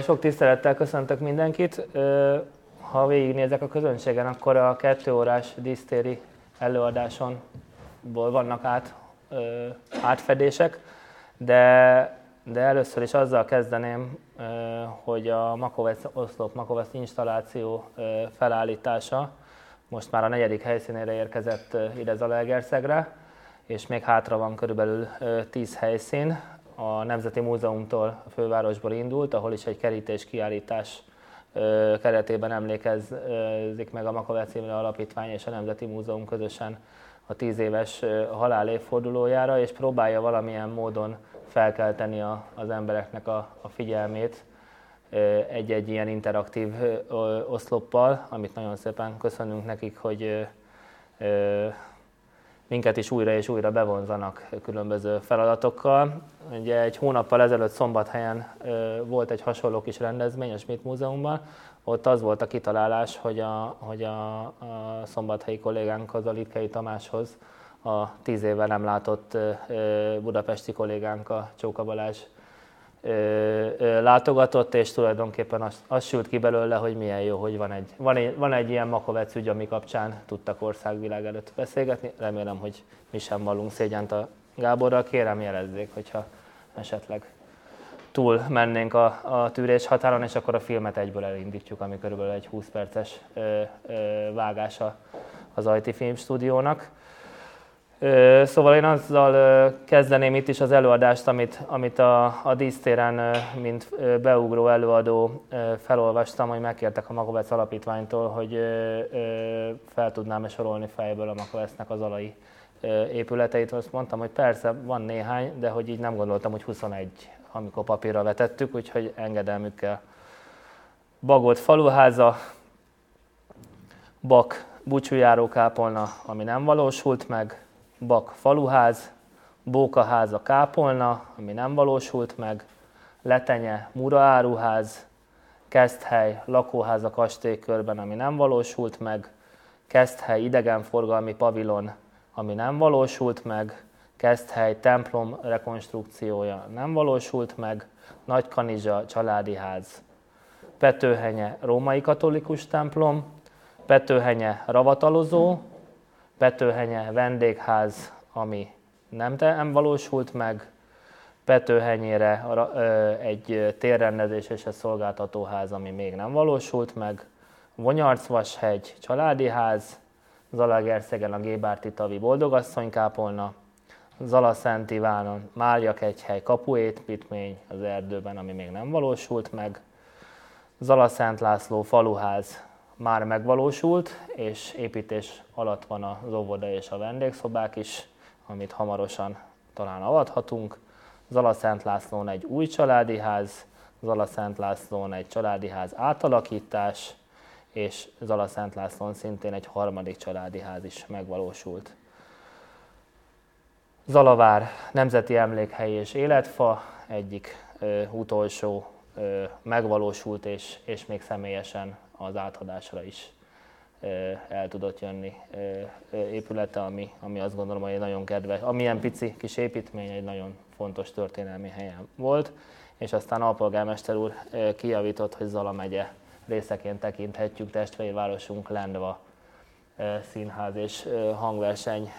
Sok tisztelettel köszöntök mindenkit. Ha végignézek a közönségen, akkor a 2 órás dísztéri előadásonból vannak átfedések, de először is azzal kezdeném, hogy a oszlop-makovec installáció felállítása most már a 4. helyszínére érkezett ide Zalaegerszegre, és még hátra van körülbelül 10 helyszín. A Nemzeti Múzeumtól, a fővárosból indult, ahol is egy kerítés kiállítás keretében emlékezik meg a Makovec Imre Alapítvány és a Nemzeti Múzeum közösen a 10 éves halál évfordulójára, és próbálja valamilyen módon felkelteni az embereknek a figyelmét egy-egy ilyen interaktív oszloppal, amit nagyon szépen köszönünk nekik, hogy minket is újra és újra bevonzanak különböző feladatokkal. Ugye egy hónappal ezelőtt Szombathelyen volt egy hasonló kis rendezvény a Schmidt Múzeumban. Ott az volt a kitalálás, hogy a szombathelyi kollégánk, az Litkei Tamáshoz a 10 éve nem látott budapesti kollégánk, a Csóka Balázs látogatott, és tulajdonképpen az sült ki belőle, hogy milyen jó, hogy van egy ilyen Makovec ügy, ami kapcsán tudtak országvilág előtt beszélgetni. Remélem, hogy mi sem vallunk szégyent a Gáborral. Kérem, jelezzék, hogyha esetleg túl mennénk a tűrés határon, és akkor a filmet egyből elindítjuk, ami körülbelül egy 20 perces vágása az Ajti Filmstúdiónak. Szóval én azzal kezdeném itt is az előadást, amit a dísztéren, mint beugró előadó felolvastam, hogy megkértek a Makovec Alapítványtól, hogy fel tudnám-e sorolni fejből a Makovecnek az alai épületeit. Azt mondtam, hogy persze van néhány, de hogy így nem gondoltam, hogy 21, amikor papírra vetettük, úgyhogy engedelmükkel. Bagolt faluháza, Bak búcsújárókápolna, ami nem valósult meg, Bak faluház, Bókaháza kápolna, ami nem valósult meg, Letenye muraáruház, Keszthely lakóház a kastélykörben, ami nem valósult meg, Keszthely idegenforgalmi pavilon, ami nem valósult meg, Keszthely templom rekonstrukciója nem valósult meg, Nagykanizsa családi ház, Petőhenye római katolikus templom, Petőhenye ravatalozó, Petőhenye vendégház, ami nem valósult meg, Petőhenyére egy térrendezés és egy szolgáltatóház, ami még nem valósult meg, Vonyarcvashegy családi ház, Zalaegerszegen a Gébárti Tavi boldogasszonykápolna, Zalaszent Ivánon Máriakegyhely kapuépítmény az erdőben, ami még nem valósult meg, Zalaszent László faluház már megvalósult, és építés alatt van az óvoda és a vendégszobák is, amit hamarosan talán avathatunk. Zalaszent Lászlón egy új családi ház, Zalaszent Lászlón egy családi ház átalakítás, és Zalaszent Lászlón szintén egy 3. családi ház is megvalósult. Zalavár nemzeti emlékhely és életfa, egyik utolsó megvalósult és még személyesen az átadásra is el tudott jönni épülete, ami azt gondolom, hogy egy nagyon kedves, amilyen pici kis építmény, egy nagyon fontos történelmi helyen volt, és aztán alpolgármester úr kijavított, hogy Zala megye részeként tekinthetjük testvérvárosunk Lendva színház és hangverseny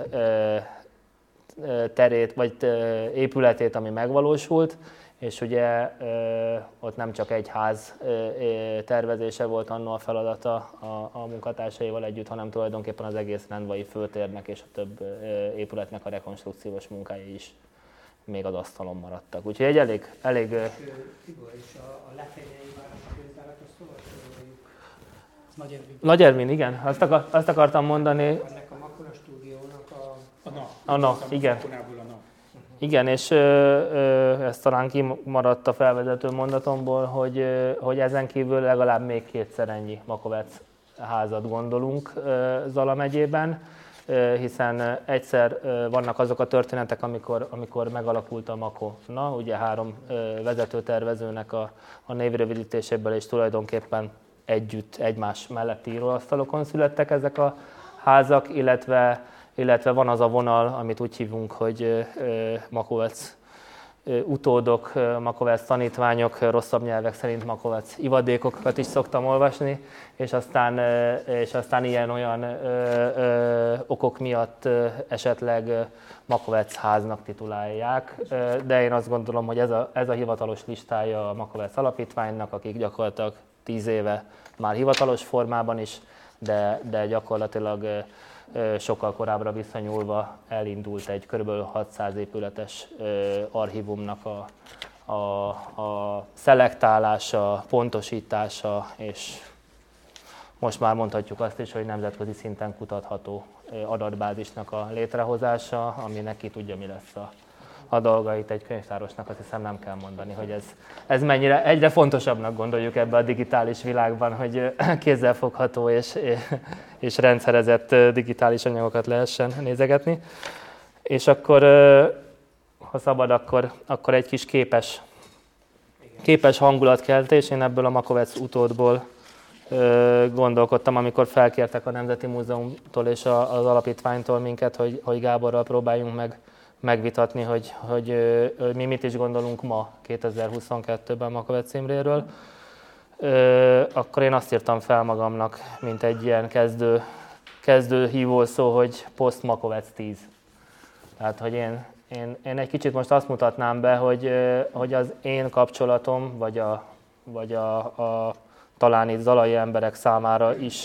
terét, vagy épületét, ami megvalósult, és ugye ott nem csak egy ház tervezése volt annó a feladata a munkatársaival együtt, hanem tulajdonképpen az egész Lendvai főtérnek és a több épületnek a rekonstrukciós munkái is még az asztalon maradtak. Úgyhogy egy elég... Tibor, és a Letenyei városkőzárat, azt hova soroljuk? Nagy Ervin, igen. Azt akartam mondani... Ennek a Makora stúdiónak igen. Igen, és ez talán kimaradt a felvezető mondatomból, hogy ezen kívül legalább még 2-szer ennyi Makovec házat gondolunk Zala megyében, hiszen egyszer vannak azok a történetek, amikor megalakult a Makona, ugye 3 vezetőtervezőnek a névrövidítéséből, és tulajdonképpen együtt egymás melletti íróasztalokon születtek ezek a házak, illetve van az a vonal, amit úgy hívunk, hogy Makovec utódok, Makovec tanítványok, rosszabb nyelvek szerint Makovec ivadékokat is szoktam olvasni, és aztán ilyen-olyan okok miatt esetleg Makovec háznak titulálják, de én azt gondolom, hogy ez a hivatalos listája a Makovec alapítványnak, akik gyakorlatilag 10 éve már hivatalos formában is, de gyakorlatilag sokkal korábbra visszanyúlva elindult egy kb. 600 épületes archívumnak a szelektálása, pontosítása, és most már mondhatjuk azt is, hogy nemzetközi szinten kutatható adatbázisnak a létrehozása, aminek ki tudja, mi lesz a dolgait egy könyvtárosnak, azt hiszem nem kell mondani, hogy ez mennyire egyre fontosabbnak gondoljuk ebbe a digitális világban, hogy kézzelfogható és rendszerezett digitális anyagokat lehessen nézegetni. És akkor, ha szabad, akkor egy kis képes hangulatkeltés. Én ebből a Makovec utódból gondolkodtam, amikor felkértek a Nemzeti Múzeumtól és az alapítványtól minket, hogy Gáborral próbáljunk meg megvitatni, hogy mi mit is gondolunk ma, 2022-ben Makovec Imréről. Akkor én azt írtam fel magamnak, mint egy ilyen kezdő hívószó, hogy Post Makovec 10. Tehát, hogy én egy kicsit most azt mutatnám be, hogy az én kapcsolatom, vagy a talán itt zalai emberek számára is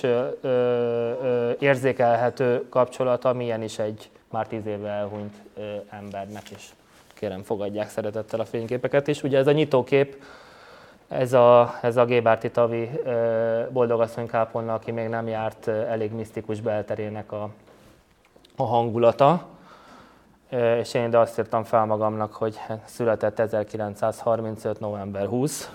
érzékelhető kapcsolata, milyen is egy már 10 éve elhunyt embernek, és kérem fogadják szeretettel a fényképeket is. Ugye ez a nyitókép, ez a Gébárti Tavi boldogasszony kápolna, aki még nem járt, elég misztikus belterének a hangulata. És én ide azt írtam fel magamnak, hogy született 1935. november 20,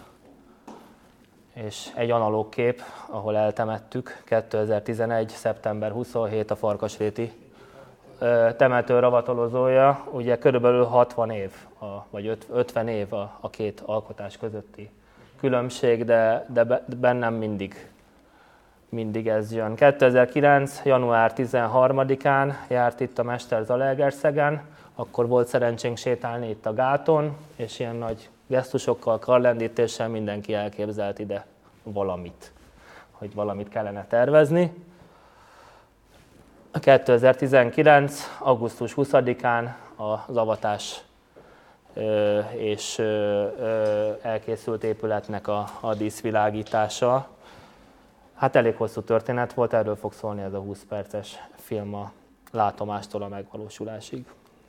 és egy analóg kép, ahol eltemettük 2011. szeptember 27 a Farkasréti temető ravatolozója. Ugye körülbelül 60 év, vagy 50 év a két alkotás közötti különbség, de bennem mindig ez jön. 2009. január 13-án járt itt a Mester Zalaegerszegen, akkor volt szerencsénk sétálni itt a gáton, és ilyen nagy gesztusokkal, karlendítéssel mindenki elképzelt ide valamit, hogy valamit kellene tervezni. 2019. augusztus 20-án az avatás és elkészült épületnek a díszvilágítása. Hát elég hosszú történet volt, erről fog szólni ez a 20 perces film a látomástól a megvalósulásig.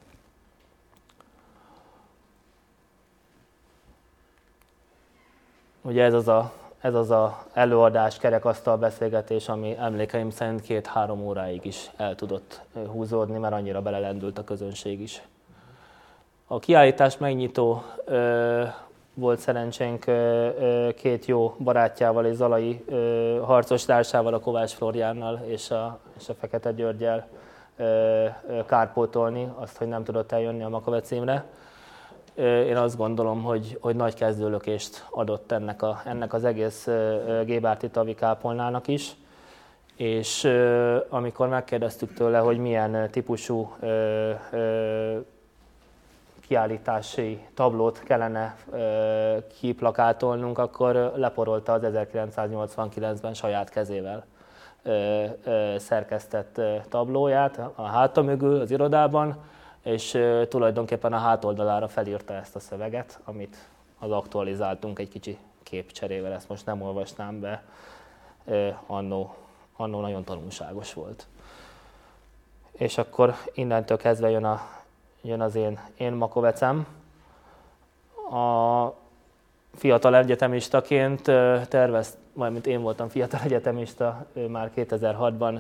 Ugye ez az a előadás, kerekasztal beszélgetés, ami emlékeim szerint 2-3 óráig is el tudott húzódni, mert annyira belelendült a közönség is. A kiállítás megnyitó volt szerencsénk 2 jó barátjával és zalai harcostársával, a Kovács Flóriánnal és a Fekete Györggyel kárpótolni azt, hogy nem tudott eljönni a Makovec Imre. Én azt gondolom, hogy nagy kezdőlökést adott ennek az egész Gébárti Tavi kápolnának is, és amikor megkérdeztük tőle, hogy milyen típusú kiállítási tablót kellene kiplakátolnunk, akkor leporolta az 1989-ben saját kezével szerkesztett tablóját a háta mögül az irodában, és tulajdonképpen a hátoldalára felírta ezt a szöveget, amit az aktualizáltunk egy kicsi képcserével, ezt most nem olvasnám be, annó nagyon tanulságos volt. És akkor innentől kezdve jön az én Makovecem. A fiatal egyetemistaként valamint én voltam fiatal egyetemista már 2006-ban,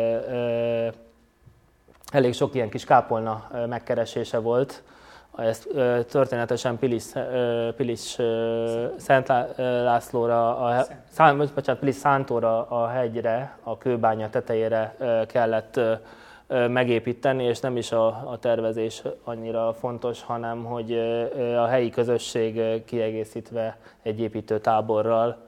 elég sok ilyen kis kápolna megkeresése volt. Ez történetesen Pilis Szent Lászlóra, Pilis Szántóra a hegyre, a kőbánya tetejére kellett megépíteni, és nem is a tervezés annyira fontos, hanem hogy a helyi közösség kiegészítve egy építőtáborral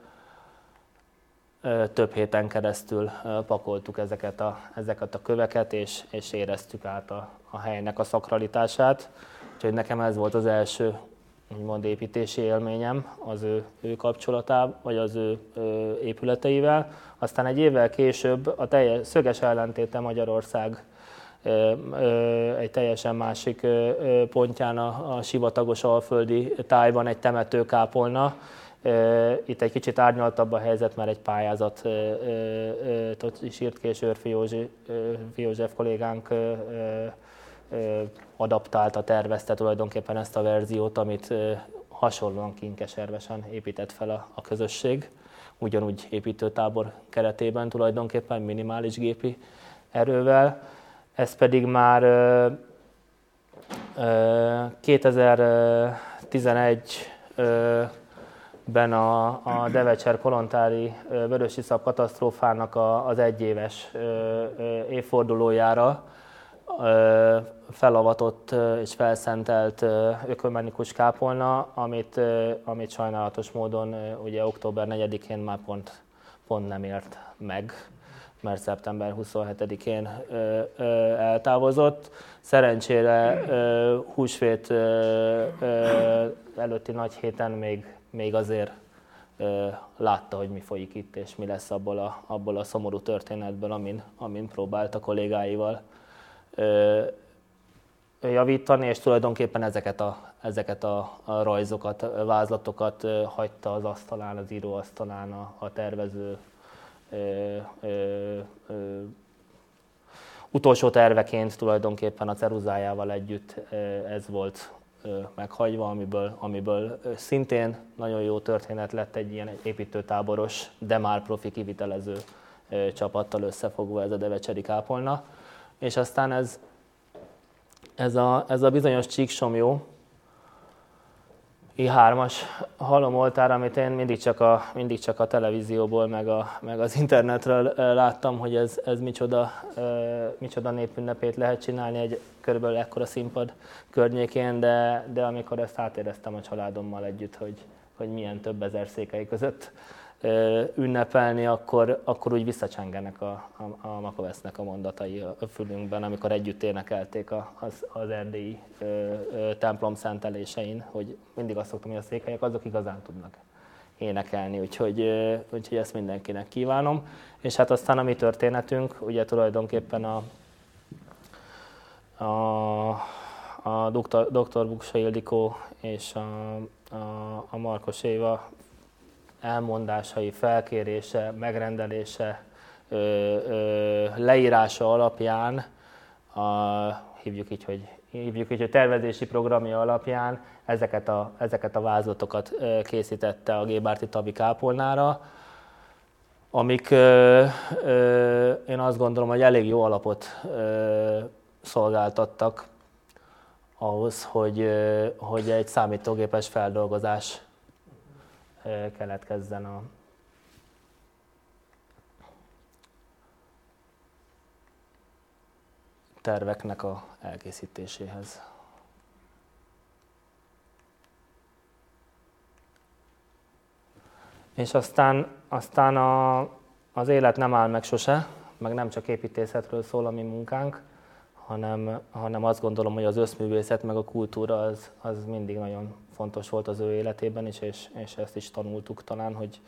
több héten keresztül pakoltuk ezeket a köveket, és éreztük át a helynek a szakralitását. Úgyhogy nekem ez volt az első úgymond építési élményem az ő kapcsolatával, vagy az ő épületeivel. Aztán egy évvel később a szöges ellentéte Magyarország egy teljesen másik pontján, a sivatagos alföldi tájban egy temetőkápolna. Itt egy kicsit árnyaltabb a helyzet, mert egy pályázatot is írt ki, és Örfi József kollégánk adaptálta, tervezte tulajdonképpen ezt a verziót, amit hasonlóan kinkeservesen épített fel a közösség. Ugyanúgy építőtábor keretében tulajdonképpen minimális gépi erővel. Ez pedig már 2011-ben a Devecser kolontári vörösiszap katasztrófának az egyéves évfordulójára felavatott és felszentelt ökumenikus kápolna, amit sajnálatos módon ugye október 4-én már pont nem ért meg, mert szeptember 27-én eltávozott. Szerencsére húsvét előtti nagy héten még azért látta, hogy mi folyik itt, és mi lesz abból a szomorú történetből, amin próbált a kollégáival javítani, és tulajdonképpen ezeket a rajzokat, vázlatokat hagyta az asztalán, az íróasztalán a tervező. Utolsó terveként tulajdonképpen a ceruzájával együtt ez volt meghagyva, amiből szintén nagyon jó történet lett, egy ilyen építőtáboros, de már profi kivitelező csapattal összefogva ez a devecseri kápolna. És aztán ez a bizonyos Csíksomlyó I3-as halomoltár, amit én mindig csak a televízióból, meg az internetről láttam, hogy ez micsoda népünnepét lehet csinálni egy körülbelül ekkora színpad környékén, de amikor ezt átéreztem a családommal együtt, hogy milyen több ezer székely között ünnepelni, akkor úgy visszacsengenek a Makovesznek a mondatai a fülünkben, amikor együtt énekelték az erdélyi templom szentelésein, hogy mindig azt szoktam, hogy a székelyek azok igazán tudnak énekelni, úgyhogy ezt mindenkinek kívánom. És hát aztán a mi történetünk, ugye tulajdonképpen a Dr. Buksa Ildikó és a Markos Éva elmondásai, felkérése, megrendelése, leírása alapján, hívjuk így, hogy tervezési programja alapján ezeket a vázlatokat készítette a Gébárti Tabi kápolnára, amik én azt gondolom, hogy elég jó alapot szolgáltattak ahhoz, hogy egy számítógépes feldolgozás keletkezzen a terveknek az elkészítéséhez. És aztán az élet nem áll meg sose, meg nem csak építészetről szól a mi munkánk, hanem azt gondolom, hogy az összművészet meg a kultúra az mindig nagyon fontos volt az ő életében is, és ezt is tanultuk talán, hogy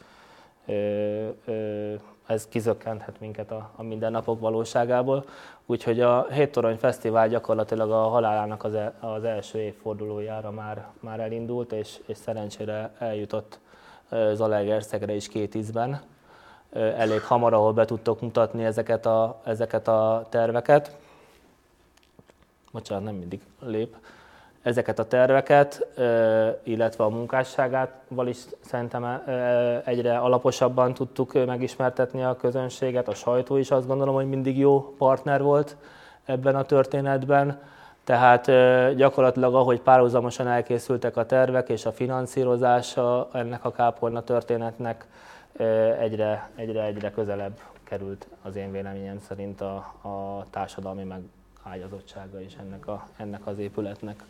ez kizökkenthet minket a mindennapok valóságából. Úgyhogy a Héttorony Fesztivál gyakorlatilag a halálának az első évfordulójára már elindult, és szerencsére eljutott Zalaegerszegre is 2 ízben. Elég hamar, ahol be tudtok mutatni ezeket a terveket. Bocsánat, nem mindig lép. Ezeket a terveket, illetve a munkásságával is szerintem egyre alaposabban tudtuk megismertetni a közönséget. A sajtó is azt gondolom, hogy mindig jó partner volt ebben a történetben. Tehát gyakorlatilag ahogy párhuzamosan elkészültek a tervek és a finanszírozása ennek a kápolna történetnek egyre közelebb került az én véleményem szerint a társadalmi megágyazottsága is ennek az épületnek.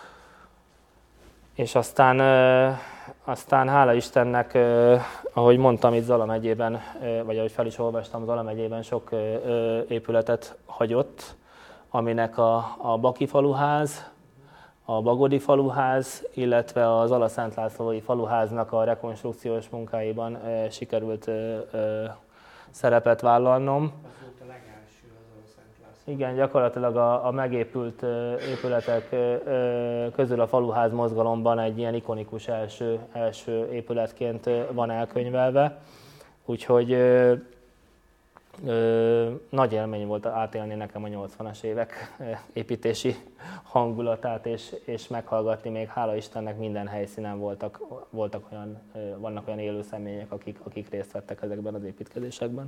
És aztán hála Istennek, ahogy mondtam, itt Zala megyében, vagy ahogy fel is olvastam, Zala megyében sok épületet hagyott, aminek a Baki faluház, a Bagodi faluház, illetve az Alaszentlászlói faluháznak a rekonstrukciós munkáiban sikerült szerepet vállalnom. Az volt a legelső az Alaszentlászló. Igen, gyakorlatilag a megépült épületek közül a faluház mozgalomban egy ilyen ikonikus első épületként van elkönyvelve. Úgyhogy nagy élmény volt átélni nekem a 80-as évek építési hangulatát, és meghallgatni még, hála Istennek, minden helyszínen vannak olyan élő személyek, akik részt vettek ezekben az építkezésekben.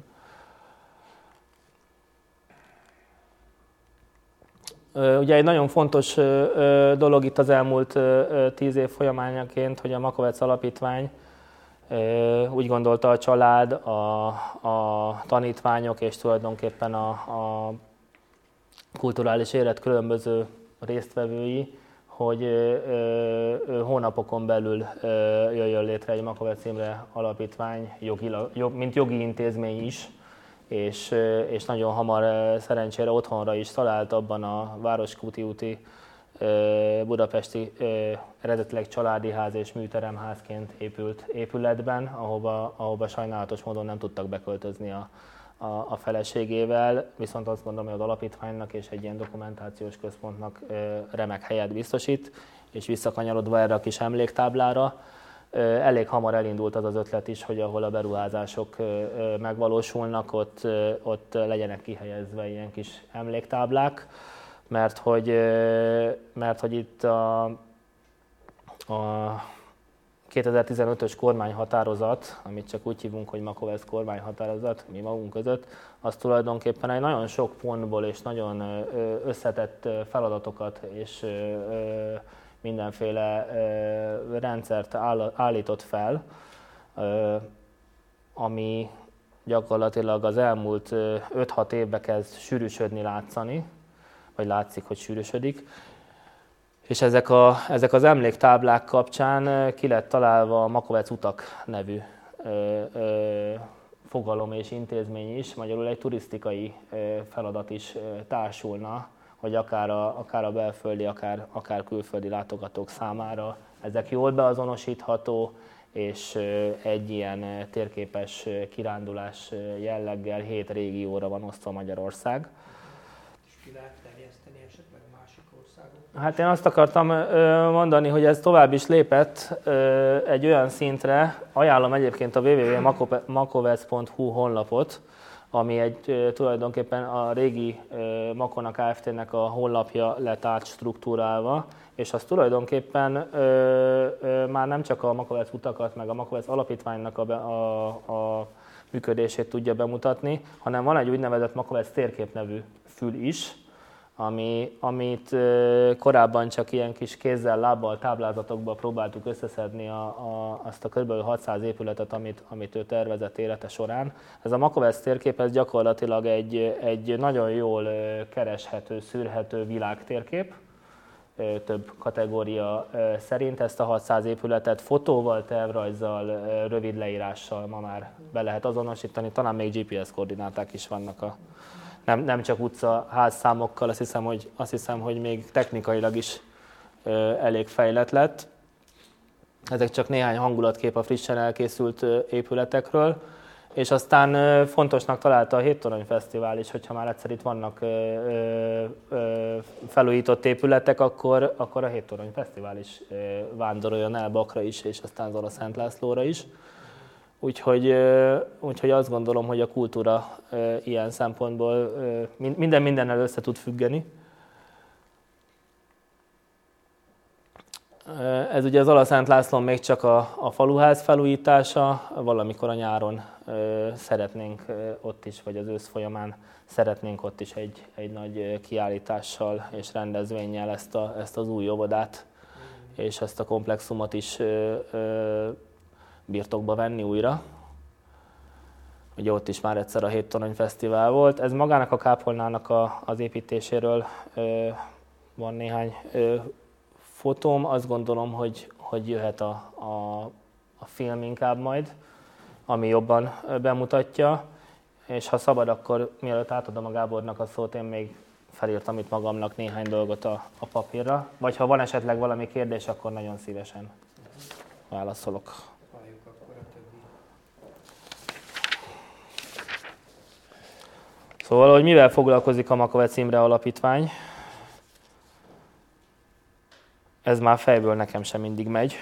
Ugye egy nagyon fontos dolog itt az elmúlt 10 év folyamányaként, hogy a Makovecz Alapítvány úgy gondolta, a család, a tanítványok és tulajdonképpen a kulturális élet különböző résztvevői, hogy hónapokon belül jöjjön létre egy Makovecz Imre Alapítvány, mint jogi intézmény is, és nagyon hamar szerencsére otthonra is talált abban a Városkúti úti budapesti eredetileg családi ház és műteremházként épült épületben, ahova sajnálatos módon nem tudtak beköltözni a feleségével, viszont azt gondolom, hogy az alapítványnak és egy ilyen dokumentációs központnak remek helyet biztosít, és visszakanyarodva erre a kis emléktáblára, elég hamar elindult az az ötlet is, hogy ahol a beruházások megvalósulnak, ott legyenek kihelyezve ilyen kis emléktáblák, mert hogy itt a 2015-ös kormányhatározat, amit csak úgy hívunk, hogy Makovecz kormányhatározat, mi magunk között, az tulajdonképpen egy nagyon sok pontból és nagyon összetett feladatokat és mindenféle rendszert állított fel, ami gyakorlatilag az elmúlt 5-6 évben kezd sűrűsödni látszani, vagy látszik, hogy sűrűsödik. És ezek az emléktáblák kapcsán ki lett találva a Makovecz utak nevű fogalom és intézmény is, magyarul egy turisztikai feladat is társulna, hogy akár a belföldi, akár külföldi látogatók számára ezek jól beazonosítható, és egy ilyen térképes kirándulás jelleggel 7 régióra van osztva Magyarország. És ki lehet terjeszteni esetleg másik országokban? Hát én azt akartam mondani, hogy ez tovább is lépett egy olyan szintre, ajánlom egyébként a www.makovecz.hu honlapot, ami tulajdonképpen a régi Makona Kft-nek a honlapja lett átstruktúrálva, és az tulajdonképpen már nem csak a Makovecz utakat, meg a Makovecz Alapítványnak a működését tudja bemutatni, hanem van egy úgynevezett Makovecz térkép nevű fül is, amit korábban csak ilyen kis kézzel, lábbal, táblázatokba próbáltuk összeszedni azt a kb. 600 épületet, amit ő tervezett élete során. Ez a Makovecz térkép, ez gyakorlatilag egy nagyon jól kereshető, szűrhető világtérkép, több kategória szerint. Ezt a 600 épületet fotóval, tervrajzzal, rövid leírással ma már be lehet azonosítani, talán még GPS koordináták is vannak nem csak utca házszámokkal, azt hiszem, hogy még technikailag is elég fejlett lett. Ezek csak néhány hangulatkép a frissen elkészült épületekről, és aztán fontosnak találta a Héttorony Fesztivál is, hogyha már egyszer itt vannak felújított épületek, akkor a Héttorony Fesztivál is vándoroljon el Bakra is, és aztán az Alaszentlászlóra is. Úgyhogy azt gondolom, hogy a kultúra ilyen szempontból mindennel össze tud függeni. Ez ugye az Alaszentlászlón még csak a faluház felújítása, valamikor a nyáron szeretnénk ott is, vagy az ősz folyamán szeretnénk ott is egy nagy kiállítással és rendezvénnyel ezt az új óvodát és ezt a komplexumot is birtokba venni újra. Ugye ott is már egyszer a Héttorony Fesztivál volt. Ez magának a kápolnának az építéséről van néhány fotóm. Azt gondolom, hogy jöhet a film inkább majd, ami jobban bemutatja. És ha szabad, akkor mielőtt átadom a Gábornak a szót, én még felírtam itt magamnak néhány dolgot a papírra. Vagy ha van esetleg valami kérdés, akkor nagyon szívesen válaszolok. Halljuk akkor a többi. Szóval, hogy mivel foglalkozik a Makovecz Imre Alapítvány? Ez már fejből nekem sem mindig megy.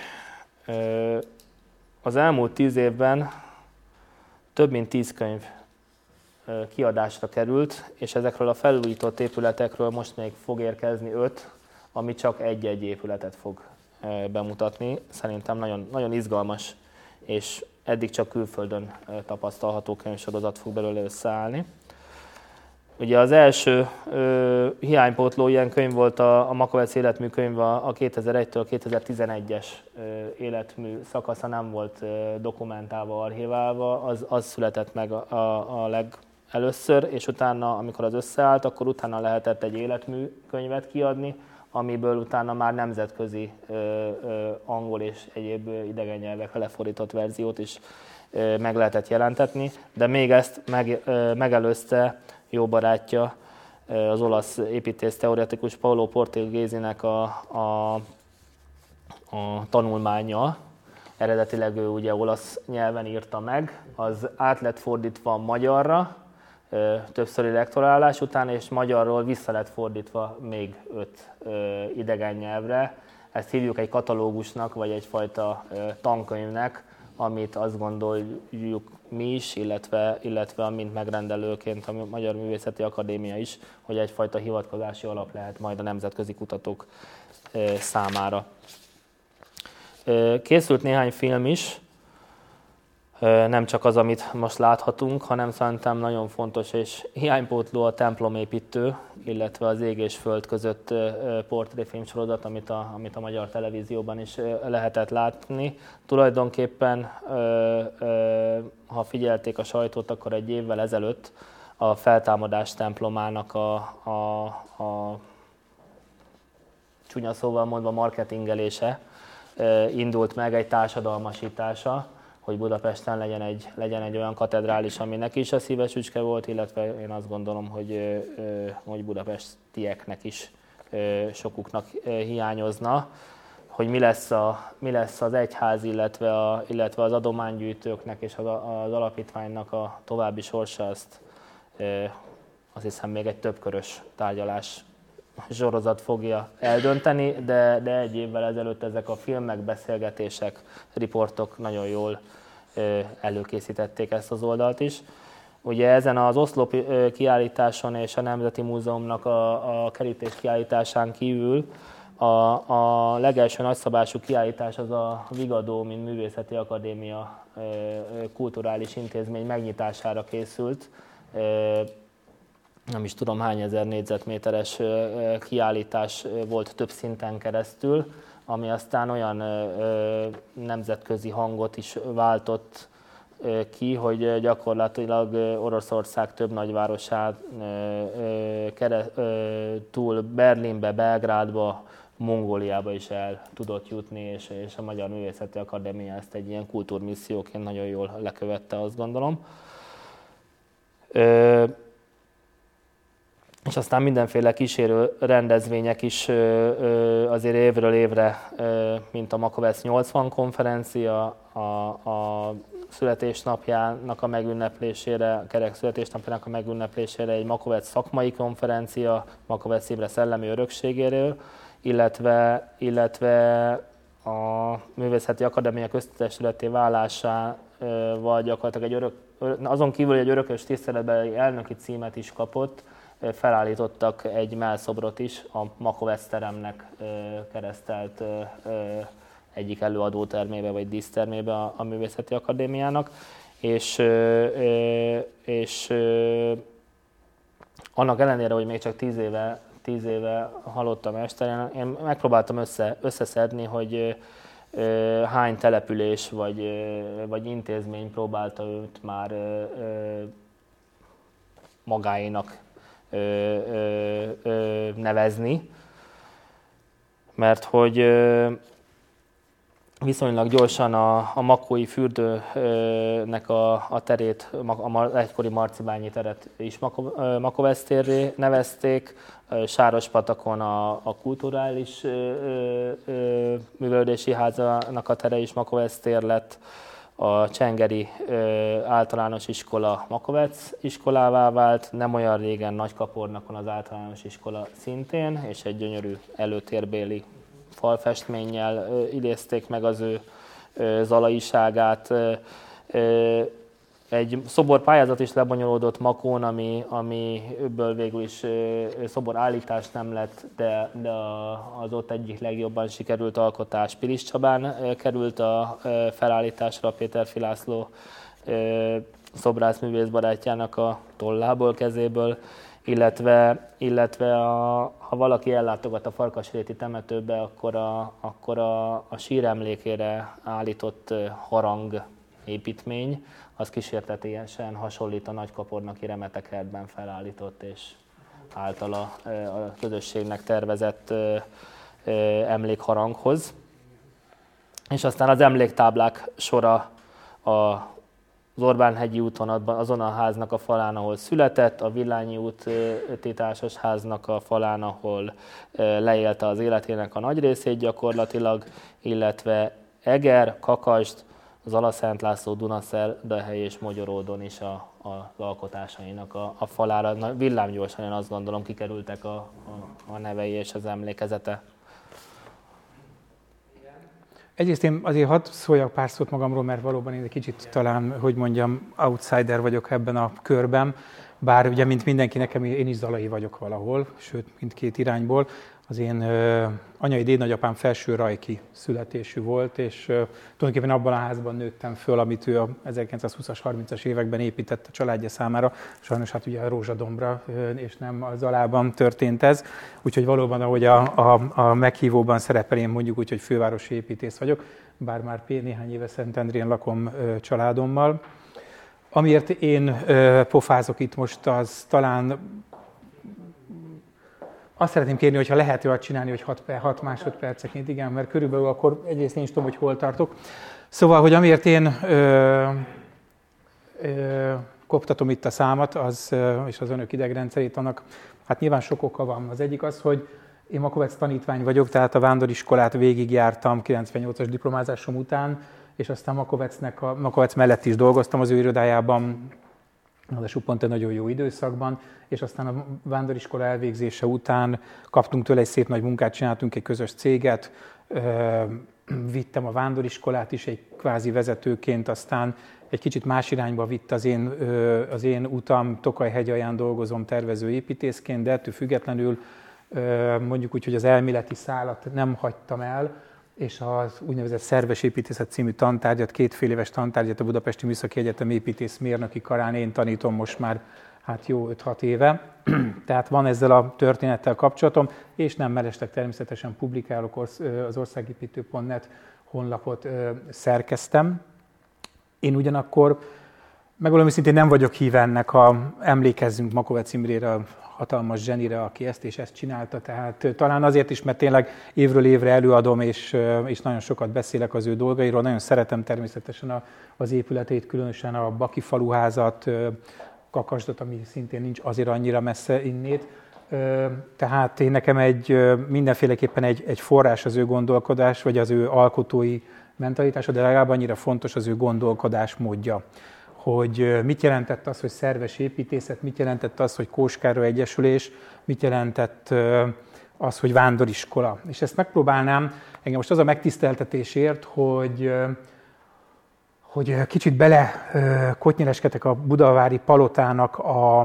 Az elmúlt 10 évben több mint 10 könyv kiadásra került, és ezekről a felújított épületekről most még fog érkezni 5, ami csak egy-egy épületet fog bemutatni. Szerintem nagyon, nagyon izgalmas, és eddig csak külföldön tapasztalható könyvsorozat fog belőle összeállni. Ugye az első hiánypótló ilyen könyv volt a Makovecz életműkönyv, a 2001-től 2011-es életmű szakasza nem volt dokumentálva, archiválva, az született meg a legelőször, és utána, amikor az összeállt, akkor utána lehetett egy életműkönyvet kiadni, amiből utána már nemzetközi angol és egyéb idegen nyelvekre lefordított verziót is meg lehetett jelentetni, de még ezt megelőzte jó barátja, az olasz építészteoretikus Paolo Portugésinek a tanulmánya. Eredetileg ő ugye olasz nyelven írta meg, az át lett fordítva magyarra, többszöri lektorálás után, és magyarról vissza lett fordítva még 5 idegen nyelvre. Ezt hívjuk egy katalógusnak, vagy egyfajta tankönyvnek, amit azt gondoljuk mi is, illetve mint megrendelőként a Magyar Művészeti Akadémia is, hogy egyfajta hivatkozási alap lehet majd a nemzetközi kutatók számára. Készült néhány film is, nem csak az, amit most láthatunk, hanem szerintem nagyon fontos és hiánypótló a Templomépítő, illetve az Ég és Föld között portréfilmsorozat, amit a magyar televízióban is lehetett látni. Tulajdonképpen, ha figyelték a sajtót, akkor egy évvel ezelőtt a Feltámadás templomának a csúnya szóval mondva marketingelése indult meg, egy társadalmasítása, hogy Budapesten legyen egy olyan katedrális, ami neki is a szíves ücske volt, illetve én azt gondolom, hogy budapestieknek is sokuknak hiányozna, hogy mi lesz az egyház, illetve az adománygyűjtőknek és az alapítványnak a további sorsa, azt hiszem még egy többkörös tárgyalás sorozat fogja eldönteni, de egy évvel ezelőtt ezek a filmek, beszélgetések, riportok nagyon jól előkészítették ezt az oldalt is. Ugye ezen az Oszlop kiállításon és a Nemzeti Múzeumnak a kerítés kiállításán kívül a legelső nagyszabású kiállítás az a Vigadó, mint Művészeti Akadémia kulturális intézmény megnyitására készült. Nem is tudom hány ezer négyzetméteres kiállítás volt több szinten keresztül, ami aztán olyan nemzetközi hangot is váltott ki, hogy gyakorlatilag Oroszország több nagyvárosán túl Berlinbe, Belgrádba, Mongóliába is el tudott jutni, és a Magyar Művészeti Akadémia ezt egy ilyen kultúrmisszióként nagyon jól lekövette, azt gondolom. És aztán mindenféle kísérő rendezvények is azért évről évre, mint a Makovecz 80 konferencia, a születésnapjának a megünneplésére, a kerek születésnapjának a megünneplésére egy Makovecz szakmai konferencia, Makovecz Imre szellemi örökségéről, illetve a Művészeti Akadémia köztestületé válásával gyakorlatilag azon kívül, hogy egy örökös tiszteletbeli elnöki címet is kapott, felállítottak egy mellszobrot is, a Makovecz teremnek keresztelt egyik előadótermébe vagy dísztermébe a Művészeti Akadémiának, és annak ellenére, hogy még csak 10 éve halott a mester, én megpróbáltam összeszedni, hogy hány település vagy intézmény próbálta őt már magáénak nevezni, mert hogy viszonylag gyorsan a makói fürdőnek a terét, a egykori marcibányi teret is Makovecz-térré nevezték. Sárospatakon a kulturális művelődési házának a tere is Makovecz-tér lett. A csengeri általános iskola Makovecz iskolává vált, nem olyan régen Nagykapornakon az általános iskola szintén, és egy gyönyörű előtérbéli falfestménnyel idézték meg az ő zalaiságát. Egy szoborpályázat is lebonyolódott Makón, amiből végül is szoborállítás nem lett, de az ott egyik legjobban sikerült alkotás Pilis Csabán került a felállításra, Péterfi László szobrászművész barátjának a tollából, kezéből, illetve ha valaki ellátogat a Farkasréti temetőbe, akkor a síremlékére állított harang építmény, az kísértetiesen hasonlít a Nagykapornaki Remetekertben felállított és általa a közösségnek tervezett emlékharanghoz. És aztán az emléktáblák sora az Orbánhegyi úton, azon a háznak a falán, ahol született, a Villányi úti társasháznak a falán, ahol leélte az életének a nagy részét gyakorlatilag, illetve Kakasd, Zala-Szent László, Dunaszerdahely és Mogyoródon is az alkotásainak a falára. Villámgyorsan én azt gondolom kikerültek a nevei és az emlékezete. Egyrészt én azért hadd szóljak pár szót magamról, mert valóban én egy kicsit talán, hogy mondjam, outsider vagyok ebben a körben, bár ugye, mint mindenki, én is zalai vagyok valahol, sőt, mindkét irányból. Az én anyai dédnagyapám felső rajki születésű volt, és tulajdonképpen abban a házban nőttem föl, amit ő a 1920-as, 30-as években épített a családja számára. Sajnos hát ugye a Rózsadombra, és nem a Zalában történt ez. Úgyhogy valóban, ahogy a meghívóban szerepel, én mondjuk úgy, hogy fővárosi építész vagyok, bár már néhány éve Szentendrén lakom családommal. Amiért én pofázok itt most, az talán azt szeretném kérni, hogyha lehet olyat csinálni, hogy 6 másodperceként, igen, mert körülbelül akkor egyrészt én is tudom, hogy hol tartok. Szóval, hogy amiért én koptatom itt a számat, és az önök idegrendszerét, annak hát nyilván sok oka van. Az egyik az, hogy én Makovecz tanítvány vagyok, tehát a vándoriskolát végigjártam 98-as diplomázásom után, és aztán Makovecz mellett is dolgoztam az ő irodájában, ráadásul pont egy nagyon jó időszakban, és aztán a vándoriskola elvégzése után kaptunk tőle egy szép nagy munkát, csináltunk egy közös céget, vittem a vándoriskolát is egy kvázi vezetőként, aztán egy kicsit más irányba vitt az én utam, Tokaj-hegyalján dolgozom tervező építészként, de ettől függetlenül mondjuk úgy, hogy az elméleti szálat nem hagytam el, és az úgynevezett szerves építészet című tantárgyat, 2 féléves tantárgyat a Budapesti Műszaki Egyetem építészmérnöki karán én tanítom most már hát jó 5-6 éve. Tehát van ezzel a történettel kapcsolatom, és nem mellesleg természetesen publikálok, az országépítő.net honlapot szerkeztem. Én ugyanakkor, megmondom őszintén, nem vagyok híve ennek, emlékezzünk Makovecz Imrére, a hatalmas zsenire, aki ezt és ezt csinálta. Tehát talán azért is, mert tényleg évről évre előadom, és nagyon sokat beszélek az ő dolgairól. Nagyon szeretem természetesen az épületét, különösen a Baki faluházat, Kakasdot, ami szintén nincs azért annyira messze innét. Tehát nekem mindenféleképpen egy forrás az ő gondolkodás, vagy az ő alkotói mentalitása, de legalább annyira fontos az ő gondolkodásmódja. Hogy mit jelentett az, hogy szerves építészet, mit jelentett az, hogy Kós Károly Egyesülés, mit jelentett az, hogy vándoriskola. És ezt megpróbálnám, engem most az a megtiszteltetésért, hogy kicsit bele kotnyeleskedek a budavári palotának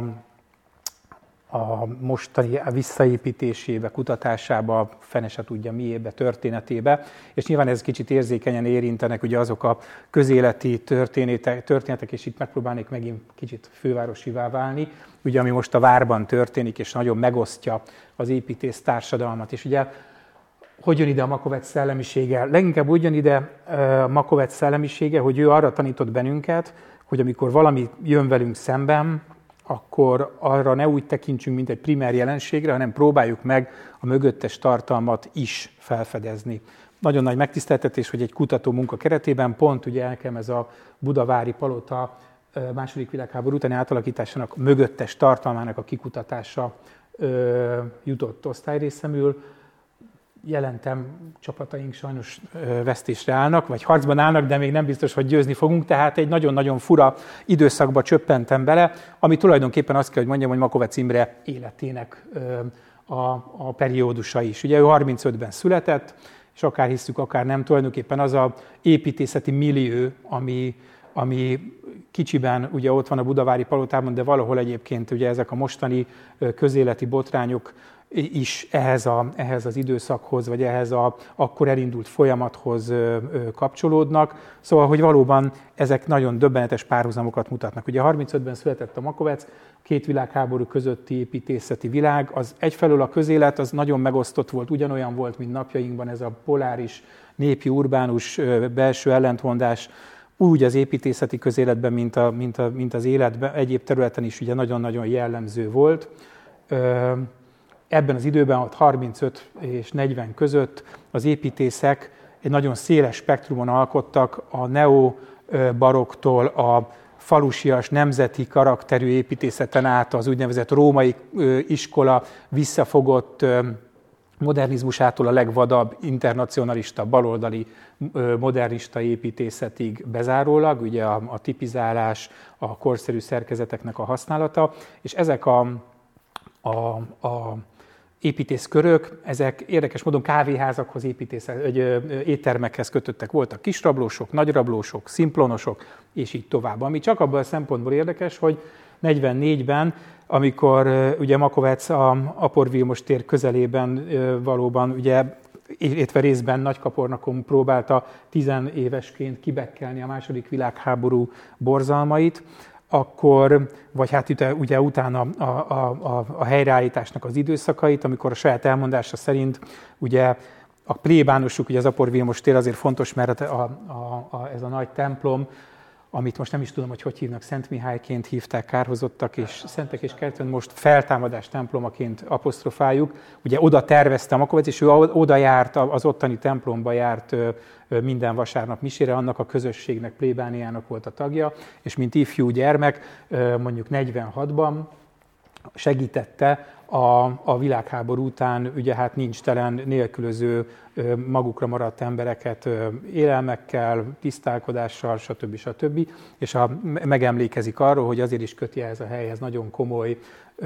a mostani visszaépítésébe, kutatásába, fene se tudja miébe, történetébe, és nyilván ez kicsit érzékenyen érintenek ugye azok a közéleti történetek, és itt megpróbálnék megint kicsit fővárosivá válni, ugye ami most a várban történik, és nagyon megosztja az építész társadalmat. És ugye hogy jön ide a Makovecz szellemisége? Leginkább úgy jön ide a Makovecz szellemisége, hogy ő arra tanított bennünket, hogy amikor valami jön velünk szemben, akkor arra ne úgy tekintsünk, mint egy primer jelenségre, hanem próbáljuk meg a mögöttes tartalmat is felfedezni. nagyon nagy megtiszteltetés, hogy egy kutató munka keretében pont ugye elkem ez a Budavári Palota II. Világháború utáni átalakításának mögöttes tartalmának a kikutatása jutott osztályrészemül. Jelentem, csapataink sajnos vesztésre állnak, vagy harcban állnak, de még nem biztos, hogy győzni fogunk, tehát egy nagyon-nagyon fura időszakba csöppentem bele, ami tulajdonképpen azt kell, hogy mondjam, hogy Makovecz Imre életének a periódusa is. Ugye ő 35-ben született, és akár hisszük, akár nem, tulajdonképpen az a építészeti millió, ami kicsiben ugye ott van a Budavári Palotában, de valahol egyébként ugye ezek a mostani közéleti botrányok is ehhez az időszakhoz, vagy ehhez akkor elindult folyamathoz kapcsolódnak. Szóval, hogy valóban ezek nagyon döbbenetes párhuzamokat mutatnak. Ugye 35-ben született a Makovecz, két világháború közötti építészeti világ, az egyfelől a közélet az nagyon megosztott volt, ugyanolyan volt, mint napjainkban ez a poláris, népi, urbánus belső ellentmondás, úgy az építészeti közéletben, mint az életben, egyéb területen is ugye nagyon-nagyon jellemző volt. Ebben az időben, ott 35 és 40 között az építészek egy nagyon széles spektrumon alkottak, a neobaroktól a falusias, nemzeti karakterű építészeten át az úgynevezett római iskola visszafogott modernizmusától a legvadabb, internacionalista, baloldali, modernista építészetig bezárólag, ugye a tipizálás, a korszerű szerkezeteknek a használata, és ezek a építészkörök, ezek érdekes módon kávéházakhoz, éttermekhez kötöttek. Voltak kisrablósok, nagyrablósok, szimplonosok, és így tovább. Ami csak abban a szempontból érdekes, hogy 44-ben, amikor ugye Makovecz a Apor Vilmos tér közelében valóban ugye illetve részben Nagykapornakon próbálta 10 évesként kibekkelni a II. Világháború borzalmait, akkor, vagy hát ugye utána a helyreállításnak az időszakait, amikor a saját elmondása szerint ugye a plébánosuk, ugye az Apor Vilmos tér azért fontos, mert ez a nagy templom, amit most nem is tudom, hogy hívnak, Szent Mihályként hívták kárhozottak, és Szentek és Kertön most feltámadás templomaként apostrofáljuk. Ugye oda tervezte a Makovecz, és ő oda járt, az ottani templomba járt minden vasárnap misére, annak a közösségnek, plébániának volt a tagja, és mint ifjú gyermek, mondjuk 46-ban segítette a világháború után, ugye hát nincs telen nélkülöző, magukra maradt embereket élelmekkel, tisztálkodással, stb. És megemlékezik arról, hogy azért is köti ez a helyhez nagyon komoly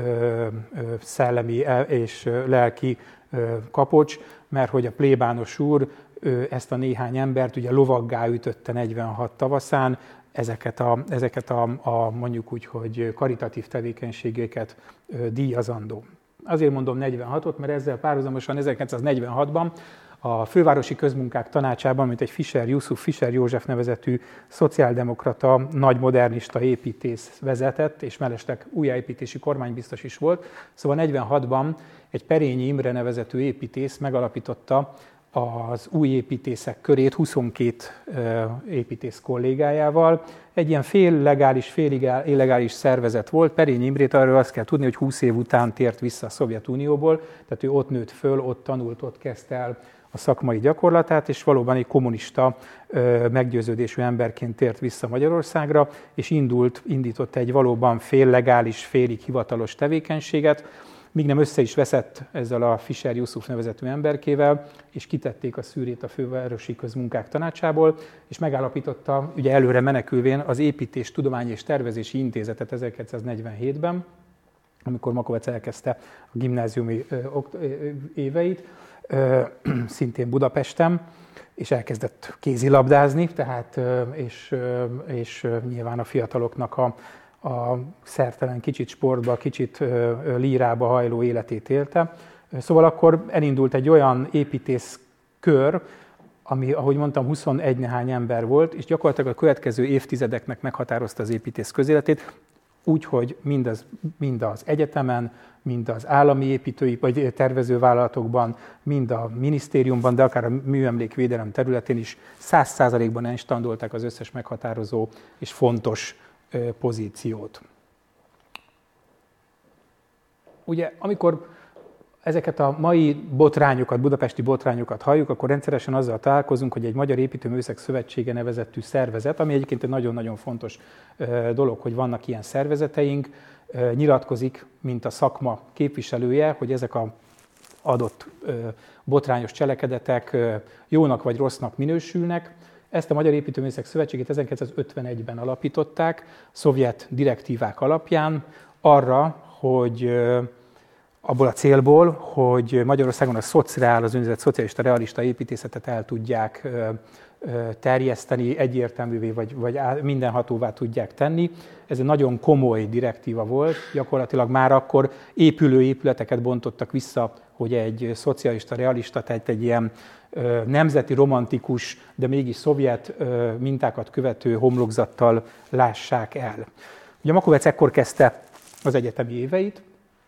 szellemi és lelki kapocs, mert hogy a plébános úr ezt a néhány embert ugye lovaggá ütötte 46 tavaszán, ezeket a mondjuk úgy, hogy karitatív tevékenységeket díjazandó. Azért mondom 46-ot, mert ezzel párhuzamosan 1946-ban a Fővárosi Közmunkák Tanácsában, mint egy Fischer József nevezetű szociáldemokrata, nagy modernista építész vezetett, és mellesleg újjáépítési kormánybiztos is volt. Szóval 46-ban egy Perényi Imre nevezetű építész megalapította az új építészek körét 22 építész kollégájával. Egy ilyen fél legális, fél illegális szervezet volt. Perényi Imrét arról azt kell tudni, hogy 20 év után tért vissza a Szovjetunióból, tehát ő ott nőtt föl, ott tanult, ott kezdte el a szakmai gyakorlatát, és valóban egy kommunista meggyőződésű emberként tért vissza Magyarországra, és indított egy valóban fél legális, félig hivatalos tevékenységet, míg nem össze is veszett ezzel a Fischer Jusuf nevezetű emberkével, és kitették a szűrét a Fővárosi Közmunkák Tanácsából, és megállapította, ugye előre menekülvén az Építés, Tudomány és Tervezési Intézetet 1947-ben, amikor Makovecz elkezdte a gimnáziumi éveit, szintén Budapesten, és elkezdett kézilabdázni, tehát, és nyilván a fiataloknak a szertelen kicsit sportba, kicsit lírába hajló életét élte. Szóval akkor elindult egy olyan építészkör, ami, ahogy mondtam, 21 nehány ember volt, és gyakorlatilag a következő évtizedeknek meghatározta az építész közéletét, úgyhogy mind az egyetemen, mind az állami építői vagy tervezővállalatokban, mind a minisztériumban, de akár a műemlékvédelem területén is 100%-ban enstandolták az összes meghatározó és fontos pozíciót. Ugye, amikor ezeket a mai botrányokat, budapesti botrányokat halljuk, akkor rendszeresen azzal találkozunk, hogy egy Magyar Építőművészek Szövetsége nevezettű szervezet, ami egyébként egy nagyon-nagyon fontos dolog, hogy vannak ilyen szervezeteink, nyilatkozik, mint a szakma képviselője, hogy ezek az adott botrányos cselekedetek jónak vagy rossznak minősülnek. Ezt a Magyar Építőművészek Szövetségét 1951-ben alapították, szovjet direktívák alapján arra, hogy abból a célból, hogy Magyarországon a szociál, az úgynevezett szocialista realista építészetet el tudják terjeszteni, egyértelművé vagy mindenhatóvá tudják tenni. Ez egy nagyon komoly direktíva volt, gyakorlatilag már akkor épülő épületeket bontottak vissza, hogy egy szocialista realista, tehát egy ilyen nemzeti romantikus, de mégis szovjet mintákat követő homlokzattal lássák el. Ugye Makovecz ekkor kezdte az egyetemi éveit,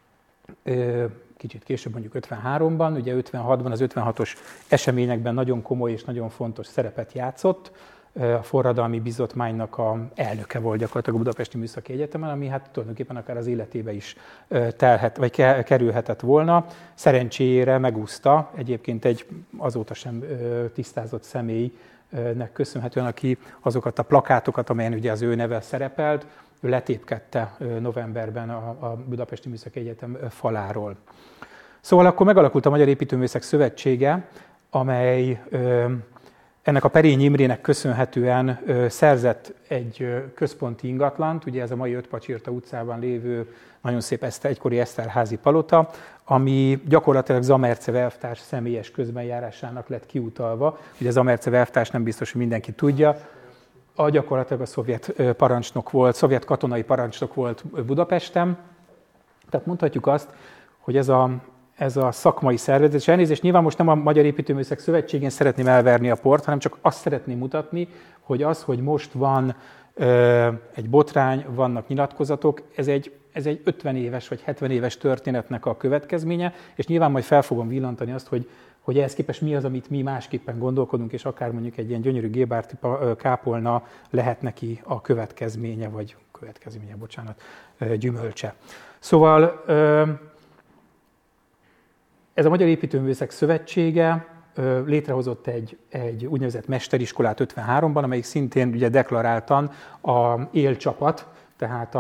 kicsit később, mondjuk 53-ban, ugye 56-ban az 56-os eseményekben nagyon komoly és nagyon fontos szerepet játszott. A forradalmi bizottmánynak a elnöke volt gyakorlatilag a Budapesti Műszaki Egyetemen, ami hát tulajdonképpen akár az életébe is kerülhetett volna. Szerencséjére megúszta, egyébként egy azóta sem tisztázott személynek köszönhetően, aki azokat a plakátokat, amelyen ugye az ő neve szerepelt, ő letépkedte novemberben a Budapesti Műszaki Egyetem faláról. Szóval akkor megalakult a Magyar Építőművészek Szövetsége, amely ennek a Perényi Imrének köszönhetően szerzett egy központi ingatlant, ugye ez a mai Ötpacsirta utcában lévő nagyon szép egykori Eszterházy palota, ami gyakorlatilag Zamercev elvtárs személyes közbenjárásának lett kiutalva. Ugye Zamercev elvtárs nem biztos, hogy mindenki tudja, gyakorlatilag a szovjet parancsnok volt, szovjet katonai parancsnok volt Budapesten. Tehát mondhatjuk azt, hogy ez a szakmai szervezet, és elnézést, nyilván most nem a Magyar Építőművészek Szövetségén szeretném elverni a port, hanem csak azt szeretném mutatni, hogy az, hogy most van egy botrány, vannak nyilatkozatok, ez egy 50 éves vagy 70 éves történetnek a következménye, és nyilván majd fel fogom villantani azt, hogy ehhez képest mi az, amit mi másképpen gondolkodunk, és akár mondjuk egy ilyen gyönyörű gébárti kápolna lehet neki a gyümölcse. Szóval ez a Magyar Építőművészek Szövetsége létrehozott egy úgynevezett mesteriskolát 53-ban, amelyik szintén ugye deklaráltan a élcsapat, tehát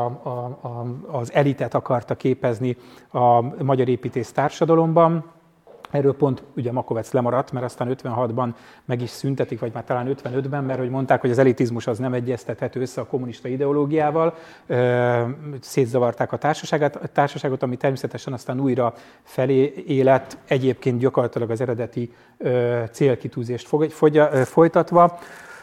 az elitet akarta képezni a magyar építész társadalomban. Erről pont ugye Makovecz lemaradt, mert aztán 56-ban meg is szüntetik, vagy már talán 55-ben, mert hogy mondták, hogy az elitizmus az nem egyeztethető össze a kommunista ideológiával, szétzavarták a társaságot, ami természetesen aztán újra felé élet, egyébként gyakorlatilag az eredeti célkitűzést folytatva.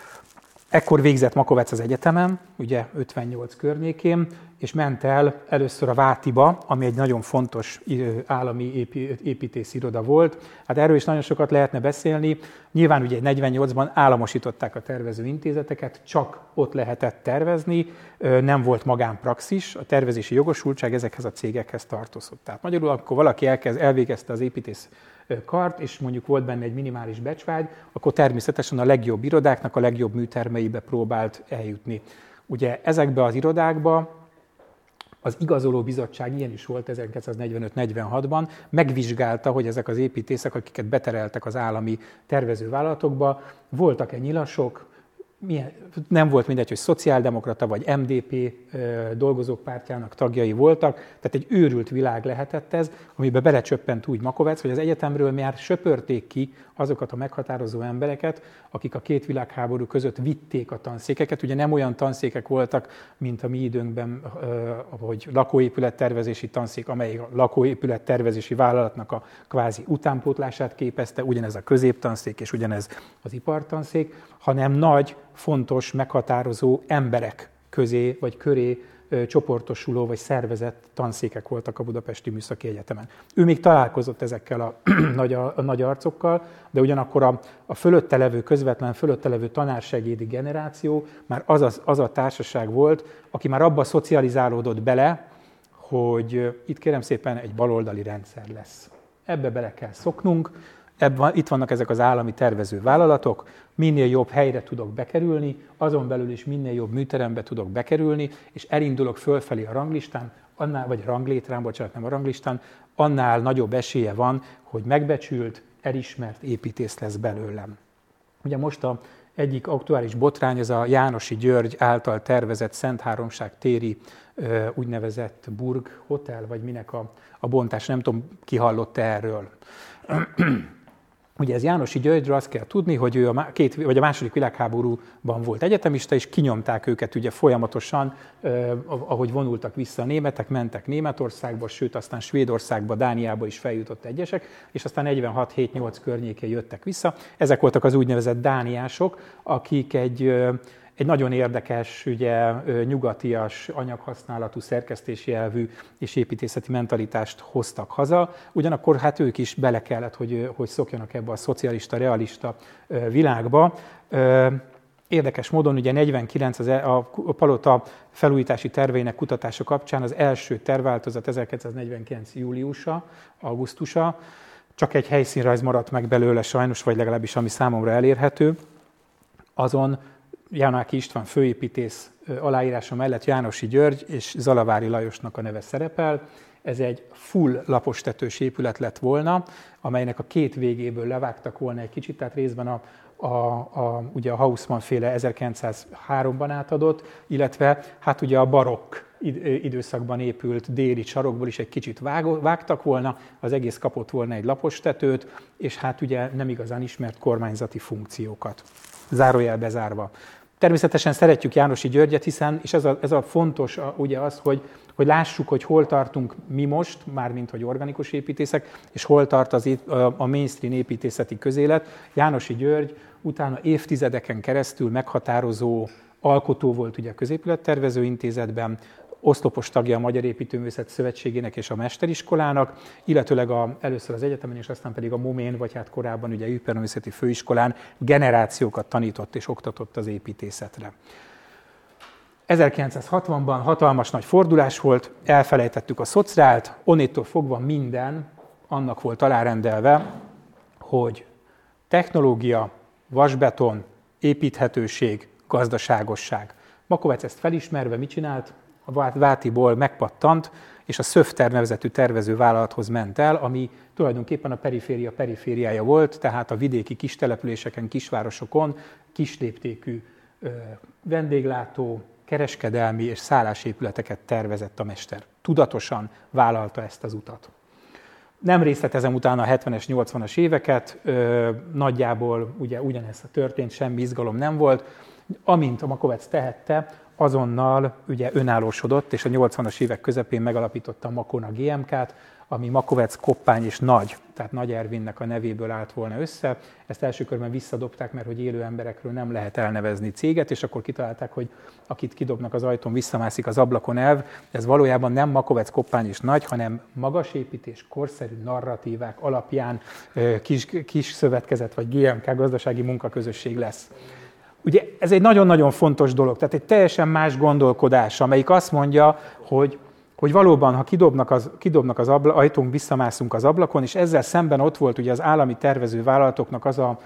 Ekkor végzett Makovecz az egyetemen, ugye 58 környékén, és ment el először a Vátiba, ami egy nagyon fontos állami építésziroda volt. Hát erről is nagyon sokat lehetne beszélni. Nyilván ugye 48-ban államosították a tervezőintézeteket, csak ott lehetett tervezni, nem volt magánpraxis, a tervezési jogosultság ezekhez a cégekhez tartozott. Tehát magyarul, akkor valaki elvégezte az építész kart, és mondjuk volt benne egy minimális becsvágy, akkor természetesen a legjobb irodáknak a legjobb műtermeibe próbált eljutni. Ugye ezekbe az irodákba az igazoló bizottság, ilyen is volt 1945-46-ban, megvizsgálta, hogy ezek az építészek, akiket betereltek az állami tervezővállalatokba, voltak-e nyilasok, nem volt mindegy, hogy szociáldemokrata vagy MDP dolgozók pártjának tagjai voltak, tehát egy őrült világ lehetett ez, amiben belecsöppent úgy Makovecz, hogy az egyetemről már söpörték ki azokat a meghatározó embereket, akik a két világháború között vitték a tanszékeket. Ugye nem olyan tanszékek voltak, mint a mi időnkben, hogy lakóépülettervezési tanszék, amely a lakóépülettervezési vállalatnak a kvázi utánpótlását képezte, ugyanez a középtanszék és ugyanez az ipartanszék, hanem nagy, fontos, meghatározó emberek közé vagy köré csoportosuló vagy szervezett tanszékek voltak a Budapesti Műszaki Egyetemen. Ő még találkozott ezekkel a nagy arcokkal, de ugyanakkor a fölötte levő, közvetlen fölötte levő tanársegédi generáció már az a társaság volt, aki már abba szocializálódott bele, hogy itt kérem szépen egy baloldali rendszer lesz. Ebbe bele kell szoknunk, itt vannak ezek az állami tervező vállalatok, minél jobb helyre tudok bekerülni, azon belül is minél jobb műterembe tudok bekerülni, és elindulok fölfelé a ranglistán, vagy a ranglétrán, bocsánat, nem a ranglistán, annál nagyobb esélye van, hogy megbecsült, elismert építész lesz belőlem. Ugye most egyik aktuális botrány, ez a Jánosi György által tervezett Szentháromság téri úgynevezett Burg Hotel, vagy minek a bontás, nem tudom, ki hallott erről. Ugye ez Jánosi Györgyről azt kell tudni, hogy ő a második világháborúban volt egyetemista, és kinyomták őket ugye folyamatosan, ahogy vonultak vissza a németek, mentek Németországba, sőt aztán Svédországba, Dániába is feljutott egyesek, és aztán 46-7-8 környékén jöttek vissza. Ezek voltak az úgynevezett dániások, akik egy nagyon érdekes, ugye, nyugatias, anyaghasználatú, szerkesztési elvű és építészeti mentalitást hoztak haza. Ugyanakkor hát ők is bele kellett, hogy szokjanak ebbe a szocialista, realista világba. Érdekes módon ugye 49 a palota felújítási terveinek kutatása kapcsán az első tervváltozat 1949. júliusa, augusztusa. Csak egy helyszínrajz maradt meg belőle sajnos, vagy legalábbis ami számomra elérhető. Azon Jánoki István főépítész aláírása mellett Jánosi György és Zalavári Lajosnak a neve szerepel. Ez egy full lapostetős épület lett volna, amelynek a két végéből levágtak volna egy kicsit, tehát részben ugye a Haussmann-féle 1903-ban átadott, illetve hát ugye a barokk időszakban épült déli sarokból is egy kicsit vágtak volna, az egész kapott volna egy lapostetőt, és hát ugye nem igazán ismert kormányzati funkciókat. Zárójel bezárva. Természetesen szeretjük Jánosi Györgyet, hiszen, és ez a fontos ugye az, hogy lássuk, hogy hol tartunk mi most, mármint hogy organikus építészek, és hol tart a mainstream építészeti közélet. Jánosi György utána évtizedeken keresztül meghatározó alkotó volt ugye a Középülettervező Intézetben, oszlopos tagja a Magyar Építőművészet Szövetségének és a Mesteriskolának, illetőleg először az egyetemen, és aztán pedig a MOMÉN, vagy hát korábban ugye a Építőművészeti Főiskolán generációkat tanított és oktatott az építészetre. 1960-ban hatalmas nagy fordulás volt, elfelejtettük a szociált, onnétől fogva minden annak volt alárendelve, hogy technológia, vasbeton, építhetőség, gazdaságosság. Makovec ezt felismerve mit csinált? A Vátiból megpattant, és a Szöfter nevezetű tervezővállalathoz ment el, ami tulajdonképpen a periféria perifériája volt, tehát a vidéki kistelepüléseken, kisvárosokon kisléptékű vendéglátó, kereskedelmi és szállásépületeket tervezett a mester. Tudatosan vállalta ezt az utat. Nem részletezem utána a 70-es, 80-as éveket, nagyjából ugye ugyanez történt, semmi izgalom nem volt. Amint a Makovec tehette, azonnal ugye önállósodott, és a 80-as évek közepén megalapította a Makona GMK-t, ami Makovec, Koppány és Nagy, tehát Nagy Ervinnek a nevéből állt volna össze. Ezt első körben visszadobták, mert hogy élő emberekről nem lehet elnevezni céget, és akkor kitalálták, hogy akit kidobnak az ajtón, visszamászik az ablakon elv. Ez valójában nem Makovec, Koppány és Nagy, hanem magas építés, korszerű narratívák alapján kis szövetkezet vagy GMK gazdasági munkaközösség lesz. Ugye ez egy nagyon-nagyon fontos dolog, tehát egy teljesen más gondolkodás, amelyik azt mondja, hogy valóban, ha kidobnak az ajtón, visszamászunk az ablakon, és ezzel szemben ott volt ugye az állami tervezővállalatoknak az a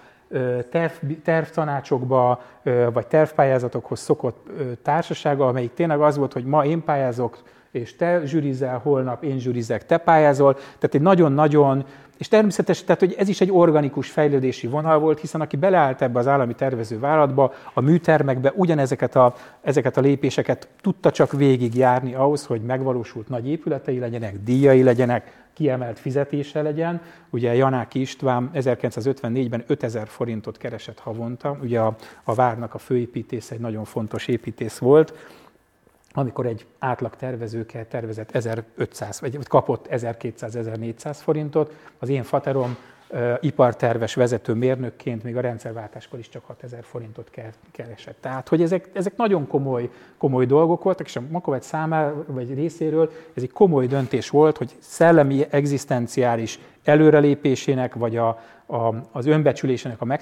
tervtanácsokba vagy tervpályázatokhoz szokott társasága, amelyik tényleg az volt, hogy ma én pályázok, és te zsűrizel, holnap én zsűrizek, te pályázol. Tehát egy nagyon-nagyon, és természetesen, tehát, hogy ez is egy organikus fejlődési vonal volt, hiszen aki beleállt ebbe az állami tervezővállalatba, a műtermekbe ugyanezeket a lépéseket tudta csak végigjárni ahhoz, hogy megvalósult nagy épületei legyenek, díjai legyenek, kiemelt fizetése legyen. Ugye Jánoki István 1954-ben 5000 forintot keresett havonta, ugye a várnak a főépítésze egy nagyon fontos építész volt, amikor egy átlag tervezőke tervezett 1500, vagy kapott 1200-1400 forintot, az én faterom iparterves vezető mérnökként még a rendszerváltáskor is csak 6000 forintot keresett. Tehát, hogy ezek nagyon komoly dolgok voltak, és a Makovec számára, vagy részéről ez egy komoly döntés volt, hogy szellemi, egzisztenciális előrelépésének, vagy az önbecsülésének a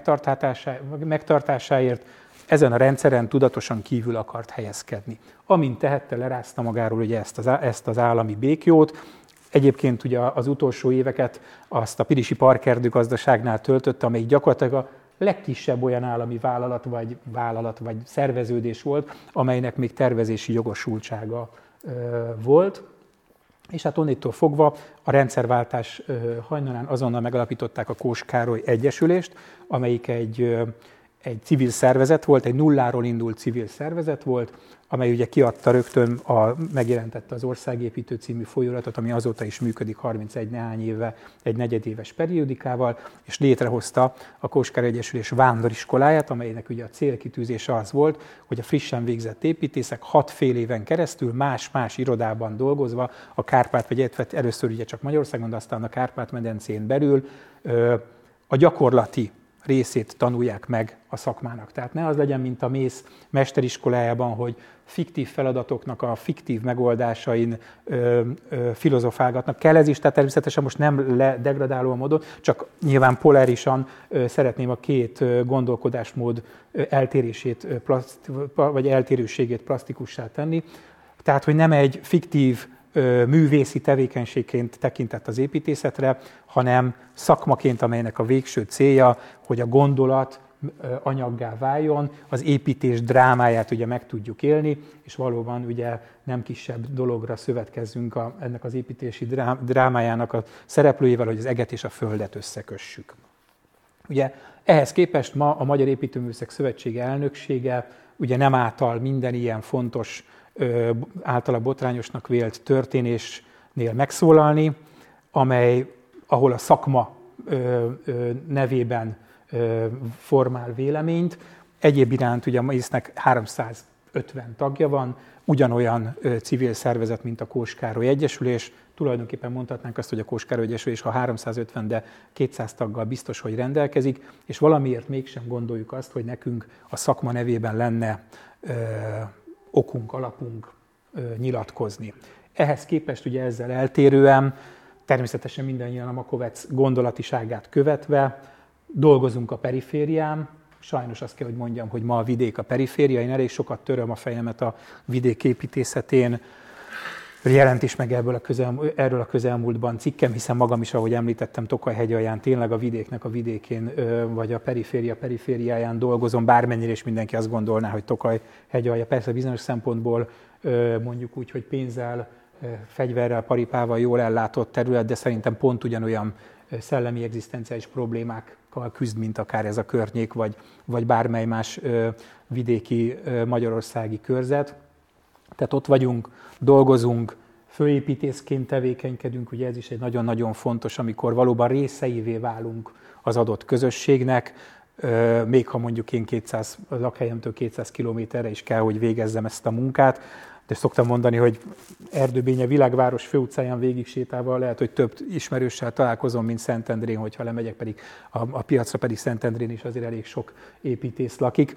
megtartásáért ezen a rendszeren tudatosan kívül akart helyezkedni. Amint tehette, lerázta magáról ugye ezt az állami békjót, Egyébként ugye az utolsó éveket azt a Pirisi Parkerdő Gazdaságnál töltötte, amelyik gyakorlatilag a legkisebb olyan állami vállalat vagy szerveződés volt, amelynek még tervezési jogosultsága volt. És hát onnétől fogva a rendszerváltás hajnalán azonnal megalapították a Kós Károly Egyesülést, amelyik egy civil szervezet volt, egy nulláról indult civil szervezet volt, amely ugye kiadta rögtön, megjelentette az Országépítő című folyóiratot, ami azóta is működik 31 néhány éve, egy negyedéves periódikával, és létrehozta a Kós Károly Egyesülés vándoriskoláját, amelynek ugye a célkitűzése az volt, hogy a frissen végzett építészek 6 fél éven keresztül más-más irodában dolgozva, a Kárpát, vagy először ugye csak Magyarországon, de aztán a Kárpát-medencén belül a gyakorlati részét tanulják meg a szakmának. Tehát ne az legyen, mint a mész mesteriskolájában, hogy fiktív feladatoknak a fiktív megoldásain filozofálgatnak. Kell ez is, tehát természetesen most nem degradáló módon, csak nyilván polárisan szeretném a két gondolkodásmód eltérését, vagy eltérőségét plastikussá tenni. Tehát, hogy nem egy fiktív művészi tevékenységként tekintett az építészetre, hanem szakmaként, amelynek a végső célja, hogy a gondolat anyaggá váljon, az építés drámáját ugye meg tudjuk élni, és valóban ugye nem kisebb dologra szövetkezzünk ennek az építési drámájának a szereplőjével, hogy az eget és a földet összekössük. Ugye ehhez képest ma a Magyar Építőművészek Szövetsége elnöksége ugye nem által minden ilyen fontos, általa botrányosnak vélt történésnél megszólalni, ahol a szakma nevében formál véleményt. Egyéb iránt ugye a mésznek 350 tagja van, ugyanolyan civil szervezet, mint a Kós Károly Egyesülés. Tulajdonképpen mondhatnánk azt, hogy a Kós Károly Egyesülés, ha 350, de 200 taggal biztos, hogy rendelkezik, és valamiért mégsem gondoljuk azt, hogy nekünk a szakma nevében lenne okunk, alapunk nyilatkozni. Ehhez képest ugye ezzel eltérően, természetesen mindannyian a Makovecz gondolatiságát követve, dolgozunk a periférián. Sajnos azt kell, hogy mondjam, hogy ma a vidék a periféria. Én elég sokat töröm a fejemet a vidék építészetén. Jelent is meg erről a közelmúltban cikkem, hiszen magam is, ahogy említettem, Tokaj hegyalján tényleg a vidéknek a vidékén, vagy a periféria perifériáján dolgozom, bármennyire is mindenki azt gondolná, hogy Tokaj hegyalja. Persze bizonyos szempontból mondjuk úgy, hogy pénzzel, fegyverrel, paripával jól ellátott terület, de szerintem pont ugyanolyan szellemi egzisztenciális problémákkal küzd, mint akár ez a környék, vagy bármely más vidéki magyarországi körzet. Tehát ott vagyunk, dolgozunk, főépítészként tevékenykedünk, ugye ez is egy nagyon-nagyon fontos, amikor valóban részeivé válunk az adott közösségnek, még ha mondjuk én a lakhelyemtől 200 kilométerre is kell, hogy végezzem ezt a munkát. De szoktam mondani, hogy Erdőbénye világváros főutcáján végig sétálva lehet, hogy több ismerőssel találkozom, mint Szentendrén, hogyha lemegyek, pedig a piacra pedig Szentendrén is azért elég sok építész lakik.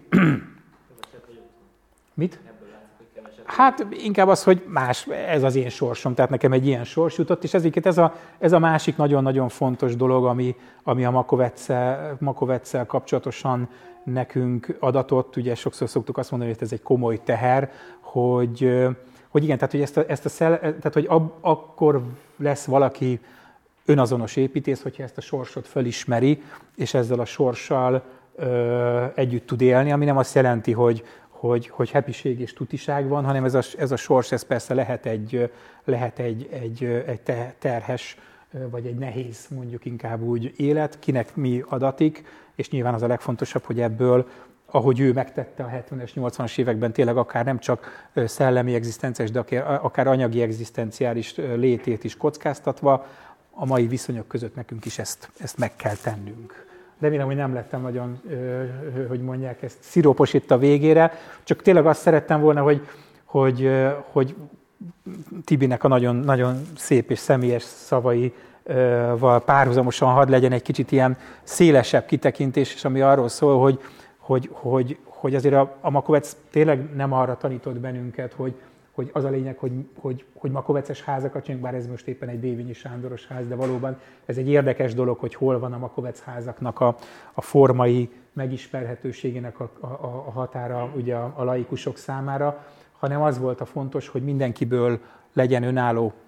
Mit? Hát inkább az, hogy más, ez az én sorsom, tehát nekem egy ilyen sors jutott, és ez a másik nagyon-nagyon fontos dolog, ami a Makoveczel kapcsolatosan nekünk adatot, ugye sokszor szoktuk azt mondani, hogy ez egy komoly teher, hogy igen, tehát hogy akkor lesz valaki önazonos építész, hogyha ezt a sorsot felismeri, és ezzel a sorssal együtt tud élni, ami nem azt jelenti, hogy happység és tutiság van, hanem ez a sors, ez persze lehet egy terhes, vagy egy nehéz, mondjuk inkább úgy élet, kinek mi adatik, és nyilván az a legfontosabb, hogy ebből, ahogy ő megtette a 70-es, 80-as években, tényleg akár nem csak szellemi egzisztenciális, de akár anyagi egzisztenciális létét is kockáztatva, a mai viszonyok között nekünk is ezt meg kell tennünk. Remélem, hogy nem lettem nagyon, hogy mondják ezt, szirópos itt a végére, csak tényleg azt szerettem volna, hogy Tibinek a nagyon, nagyon szép és személyes szavaival párhuzamosan hadd legyen egy kicsit ilyen szélesebb kitekintés, és ami arról szól, hogy azért a Makovecz tényleg nem arra tanított bennünket, hogy az a lényeg, hogy makoveces házakat csinálunk, bár ez most éppen egy Dévényi Sándoros ház, de valóban ez egy érdekes dolog, hogy hol van a Makovecz házaknak a formai megismerhetőségének a határa ugye a laikusok számára, hanem az volt a fontos, hogy mindenkiből legyen önálló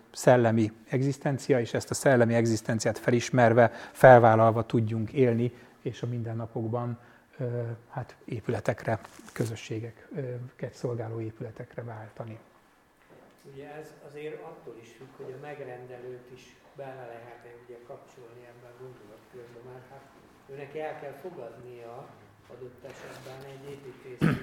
szellemi egzisztencia, és ezt a szellemi egzisztenciát felismerve, felvállalva tudjunk élni, és a mindennapokban hát épületekre, közösségeket szolgáló épületekre váltani. Ugye ez azért attól is függ, hogy a megrendelőt is bele lehet ugye kapcsolni ebben a gondolatkörben, mert hát őnek el kell fogadnia adott esetben egy építészi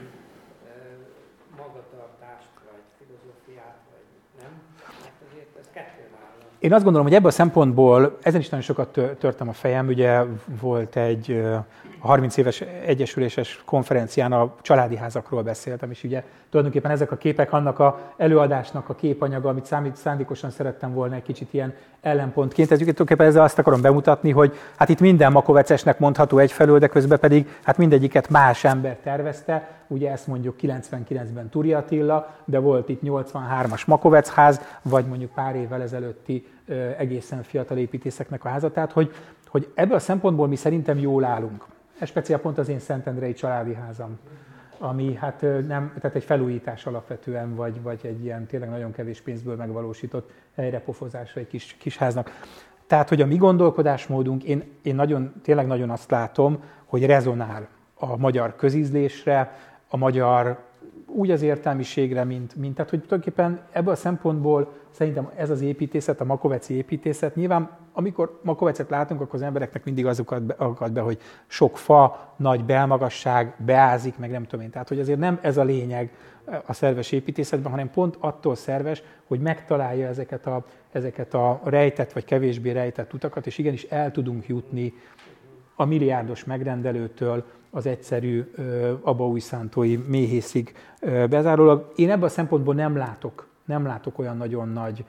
magatartást, vagy filozófiát, vagy nem. Hát azért ez kettőn áll. Én azt gondolom, hogy ebből a szempontból, ezen is nagyon sokat törtem a fejem, ugye volt egy a 30 éves egyesüléses konferencián a családi házakról beszéltem, és ugye tulajdonképpen ezek a képek annak az előadásnak a képanyaga, amit szándékosan szerettem volna egy kicsit ilyen ellenpontként. Ez tulajdonképpen ezzel azt akarom bemutatni, hogy hát itt minden makovecesnek mondható egyfelől, de közben pedig hát mindegyiket más ember tervezte. Ugye ezt mondjuk 99-ben Turi Attila, de volt itt 83-as Makovecház, vagy mondjuk pár évvel ezelőtti egészen fiatal építészeknek a háza. Tehát, hogy ebből a szempontból mi szerintem jól állunk. Ez speciál pont az én Szentendrei családi házam, ami hát nem, tehát egy felújítás alapvetően, vagy egy ilyen tényleg nagyon kevés pénzből megvalósított helyrepofozásra egy kis háznak. Tehát, hogy a mi gondolkodásmódunk, én tényleg nagyon azt látom, hogy rezonál a magyar közízlésre, a magyar úgy az értelmiségre, mint tehát, hogy tulajdonképpen ebből a szempontból szerintem ez az építészet, a makoveci építészet, nyilván amikor makovecet látunk, akkor az embereknek mindig az akad be, hogy sok fa, nagy belmagasság, beázik, meg nem tudom én. Tehát, hogy azért nem ez a lényeg a szerves építészetben, hanem pont attól szerves, hogy megtalálja ezeket a rejtett vagy kevésbé rejtett utakat, és igenis el tudunk jutni a milliárdos megrendelőtől az egyszerű abaújszántói méhészig bezárólag. Én ebben a szempontból nem látok olyan nagyon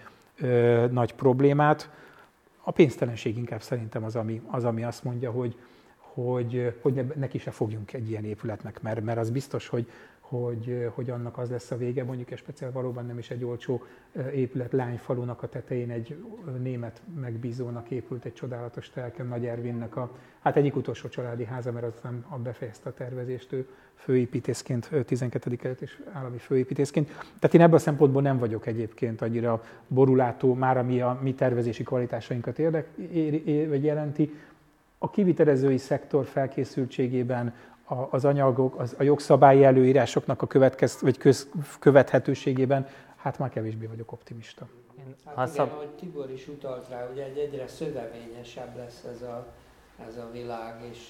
nagy problémát. A pénztelenség inkább szerintem az, ami azt mondja, hogy neki se fogjunk egy ilyen épületnek, mert az biztos, hogy annak az lesz a vége, mondjuk és speciál valóban nem is egy olcsó épület, Lányfalunak a tetején egy német megbízónak épült egy csodálatos telken, Nagy Ervinnek hát egyik utolsó családi háza, mert aztán befejezte a tervezést, ő főépítészként, 12. kerület és állami főépítészként. Tehát én ebből a szempontból nem vagyok egyébként annyira borulátó, már ami a mi tervezési kvalitásainkat jelenti. A kivitelezői szektor felkészültségében az anyagok, a jogszabályi előírásoknak a követhetőségében, hát már kevésbé vagyok optimista. Hát igen, ahogy Tibor is utalt rá, hogy egyre szövevényesebb lesz ez a világ, és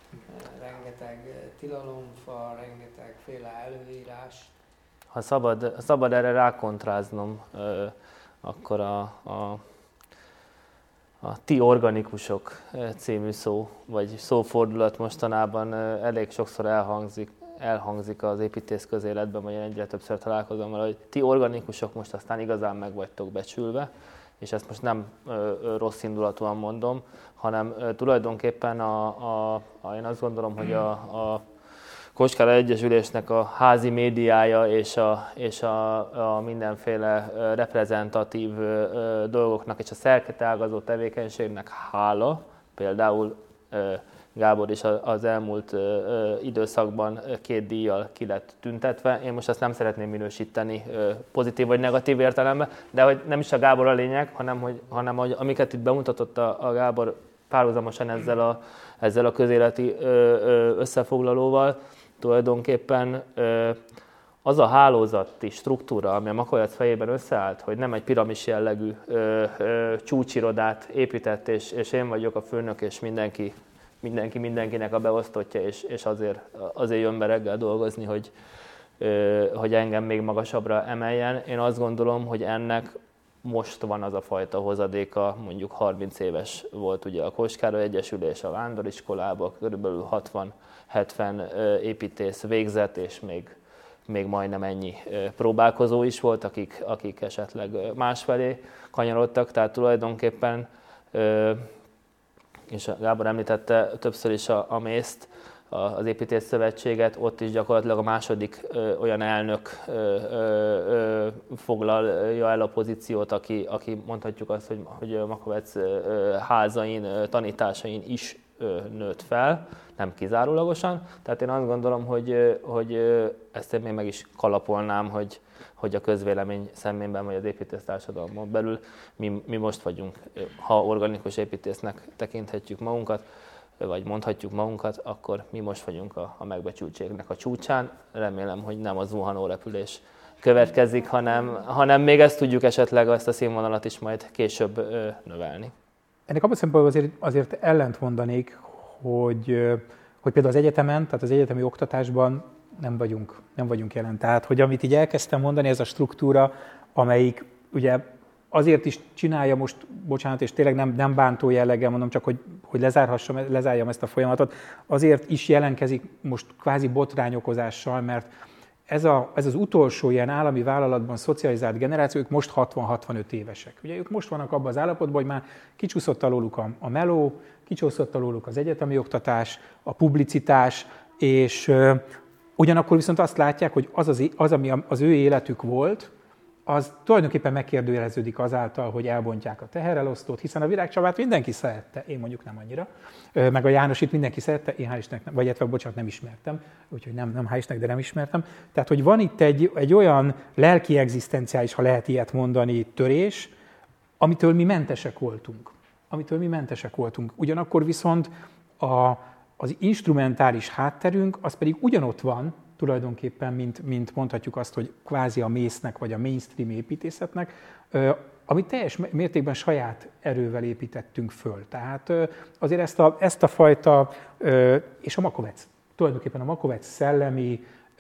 rengeteg tilalomfa, rengetegféle előírás. Ha szabad erre rákontráznom, akkor a ti organikusok című szó, vagy szófordulat mostanában elég sokszor elhangzik az építész közéletben, vagy én egyre többször találkozom vele, hogy ti organikusok most aztán igazán meg vagytok becsülve, és ezt most nem rossz indulatúan mondom, hanem tulajdonképpen én azt gondolom, hogy a Kossuth Egyesülésnek a házi médiája és a mindenféle reprezentatív dolgoknak és a szerkezetágazó tevékenységnek hála, például Gábor is az elmúlt időszakban 2 díjjal ki lett tüntetve. Én most ezt nem szeretném minősíteni pozitív vagy negatív értelemben, de hogy nem is a Gábor a lényeg, hanem hogy amiket itt bemutatott a Gábor párhuzamosan ezzel a közéleti összefoglalóval, tulajdonképpen az a hálózati struktúra, ami a Makovec fejében összeállt, hogy nem egy piramis jellegű csúcsirodát épített, és én vagyok a főnök, és mindenkinek a beosztottja, és azért jön be reggel dolgozni, hogy engem még magasabbra emeljen. Én azt gondolom, hogy ennek most van az a fajta hozadéka, mondjuk 30 éves volt ugye a Kossuth Egyesülés a Vándoriskolában, körülbelül 60-70 építész végzett, és még majdnem ennyi próbálkozó is volt, akik esetleg másfelé kanyarodtak, tehát tulajdonképpen, és Gábor említette többször is a mészt, az Építész Szövetséget, ott is gyakorlatilag a második olyan elnök foglalja el a pozíciót, aki mondhatjuk azt, hogy Makovec házain, tanításain is nőtt fel, nem kizárólagosan. Tehát én azt gondolom, hogy ezt én még meg is kalapolnám, hogy a közvélemény szemében, vagy az építésztársadalmon belül mi most vagyunk. Ha organikus építésznek tekinthetjük magunkat, vagy mondhatjuk magunkat, akkor mi most vagyunk a megbecsültségnek a csúcsán. Remélem, hogy nem a zuhanó repülés következik, hanem még ezt tudjuk esetleg, ezt a színvonalat is majd később növelni. Ennek abban szempontból azért ellent mondanék, hogy például az egyetemen, tehát az egyetemi oktatásban nem vagyunk jelen. Tehát, hogy amit így elkezdtem mondani, ez a struktúra, amelyik ugye azért is csinálja most, bocsánat, és tényleg nem bántó jelleggel mondom, csak hogy lezárjam ezt a folyamatot, azért is jelenkezik most kvázi botrányokozással, mert ez az utolsó ilyen állami vállalatban szocializált generáció, ők most 60-65 évesek. Ugye ők most vannak abban az állapotban, hogy már kicsúszott alóluk a meló, kicsúszott alóluk az egyetemi oktatás, a publicitás, és ugyanakkor viszont azt látják, hogy az, ami az ő életük volt, az tulajdonképpen megkérdőjeleződik azáltal, hogy elbontják a teherelosztót, hiszen a Virágcsabát mindenki szerette, én mondjuk nem annyira, meg a Jánosit mindenki szerette, én hál' Istennek, vagy illetve, bocsánat, nem ismertem, úgyhogy nem hál' Istennek, de nem ismertem. Tehát, hogy van itt egy olyan lelki egzisztenciális, ha lehet ilyet mondani, törés, amitől mi mentesek voltunk. Ugyanakkor viszont az instrumentális hátterünk, az pedig ugyanott van, tulajdonképpen, mint mondhatjuk azt, hogy kvázi a mésznek, vagy a mainstream építészetnek, amit teljes mértékben saját erővel építettünk föl. Tehát azért ezt a fajta, és a Makovec, tulajdonképpen a Makovec szellemi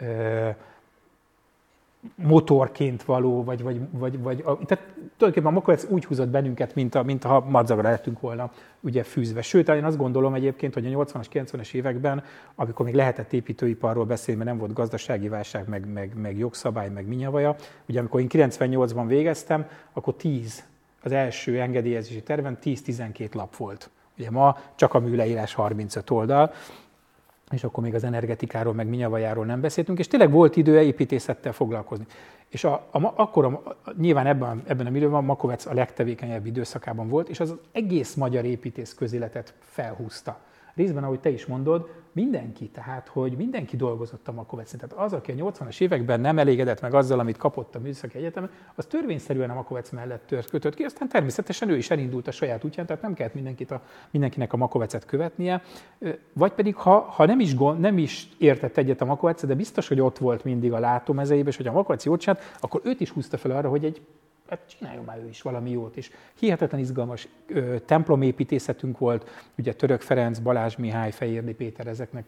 motorként való, tehát tulajdonképpen a Makovec úgy húzott bennünket, mint ha madzagra lettünk volna ugye fűzve. Sőt, én azt gondolom egyébként, hogy a 80-as, 90-es években, amikor még lehetett építőiparról beszélni, mert nem volt gazdasági válság, meg jogszabály, meg minyavaja, ugye amikor én 98-ban végeztem, akkor 10, az első engedélyezési terven 10-12 lap volt. Ugye ma csak a műleírás 35 oldal, és akkor még az energetikáról, meg minyavajáról nem beszéltünk, és tényleg volt idő építészettel foglalkozni. És akkor nyilván ebben a időben Makovec a legtevékenyebb időszakában volt, és az egész magyar építész közéletet felhúzta. Részben, ahogy te is mondod, tehát, hogy mindenki dolgozott a Makovecen. Tehát az, aki a 80-as években nem elégedett meg azzal, amit kapott a Műszaki Egyetemen, az törvényszerűen a Makovec mellett kötött ki, aztán természetesen ő is elindult a saját útján, tehát nem kellett mindenkinek a Makovecet követnie. Vagy pedig, ha nem is értett egyet a Makovecet, de biztos, hogy ott volt mindig a látómezeiben, és hogy a Makovec jót csinált, akkor őt is húzta fel arra, hogy csináljon már ő is valami jót, és hihetetlen izgalmas templomépítészetünk volt, ugye Török Ferenc, Balázs Mihály, Fejérdi Péter, ezeknek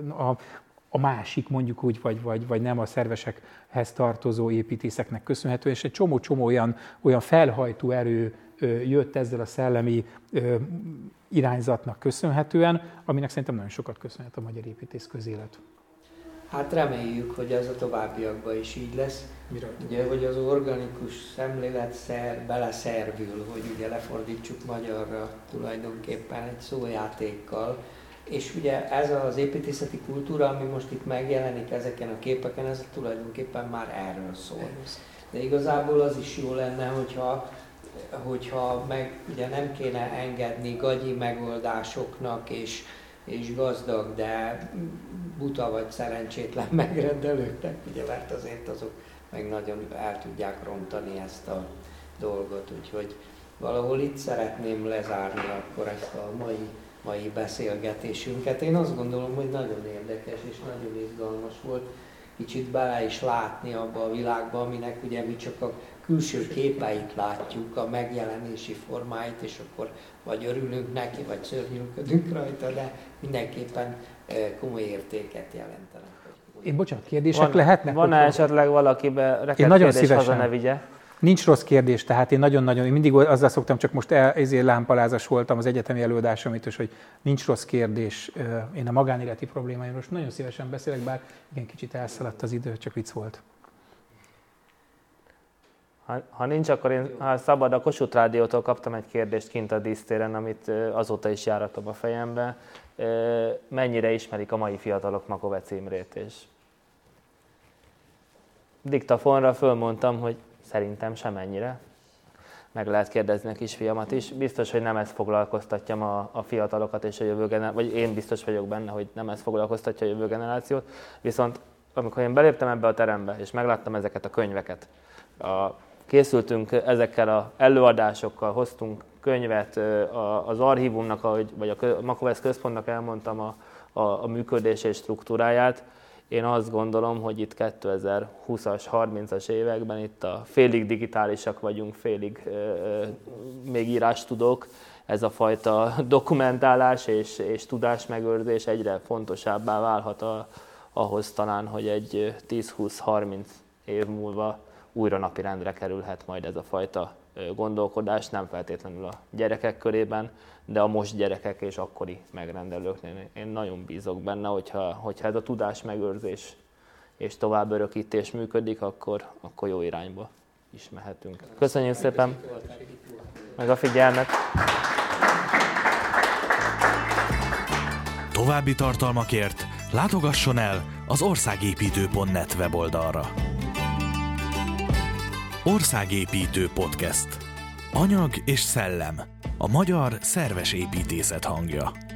a másik, mondjuk úgy, vagy nem a szervesekhez tartozó építészeknek köszönhető, és egy csomó olyan felhajtó erő jött ezzel a szellemi irányzatnak köszönhetően, aminek szerintem nagyon sokat köszönhet a magyar építész közélet. Hát reméljük, hogy ez a továbbiakban is így lesz. Ugye, hogy az organikus szemlélet beleszervül, hogy ugye lefordítsuk magyarra tulajdonképpen egy szójátékkal. És ugye ez az építészeti kultúra, ami most itt megjelenik ezeken a képeken, ez tulajdonképpen már erről szól. De igazából az is jó lenne, hogyha meg ugye nem kéne engedni gagyi megoldásoknak és gazdag, de buta vagy szerencsétlen megrendelőknek, ugye, mert azért azok meg nagyon el tudják rontani ezt a dolgot, úgyhogy valahol itt szeretném lezárni akkor ezt a mai beszélgetésünket. Én azt gondolom, hogy nagyon érdekes és nagyon izgalmas volt kicsit bele is látni abba a világba, aminek ugye mi csak a külső képeit látjuk, a megjelenési formáit, és akkor vagy örülünk neki, vagy szörnyűködünk rajta, de mindenképpen komoly értéket jelentenek. Bocsánat, kérdések lehetnek? Van-e esetleg valakiben rekett kérdés, haza ne vigye? Nincs rossz kérdés, tehát én mindig azzal szoktam, csak most ezért lámpalázas voltam az egyetemi előadásom, hogy nincs rossz kérdés. Én a magánéleti problémáimról most nagyon szívesen beszélek, bár igen, kicsit elszaladt az idő, csak vicc volt. Ha nincs, akkor ha szabad, a Kossuth Rádiótól kaptam egy kérdést kint a dísztéren, amit azóta is járatom a fejembe. Mennyire ismerik a mai fiatalok Makovecz Imrét? És diktafonra fölmondtam, hogy szerintem semennyire. meg lehet kérdezni a kisfiamat is. Biztos, hogy nem ez foglalkoztatja ma a fiatalokat és a jövő generációt, vagy én biztos vagyok benne, hogy nem ez foglalkoztatja a jövő generációt. Viszont amikor én beléptem ebbe a terembe, és megláttam ezeket a könyveket, készültünk ezekkel az előadásokkal, hoztunk könyvet az archívumnak, vagy a Makovec központnak elmondtam a működés és struktúráját. Én azt gondolom, hogy itt 2020-as, 30-as években itt a félig digitálisak vagyunk, félig még írást tudok. Ez a fajta dokumentálás és tudásmegőrzés egyre fontosabbá válhat ahhoz talán, hogy egy 10-20-30 év múlva újra napirendre kerülhet majd ez a fajta gondolkodás, nem feltétlenül a gyerekek körében, de a most gyerekek és akkori megrendelőknél. Én nagyon bízok benne, hogyha ez a tudásmegőrzés és tovább örökítés működik, akkor jó irányba is mehetünk. Köszönjük szépen, meg a figyelmet! További tartalmakért látogasson el az országépítő.net weboldalra. Országépítő Podcast. Anyag és szellem. A magyar szerves építészet hangja.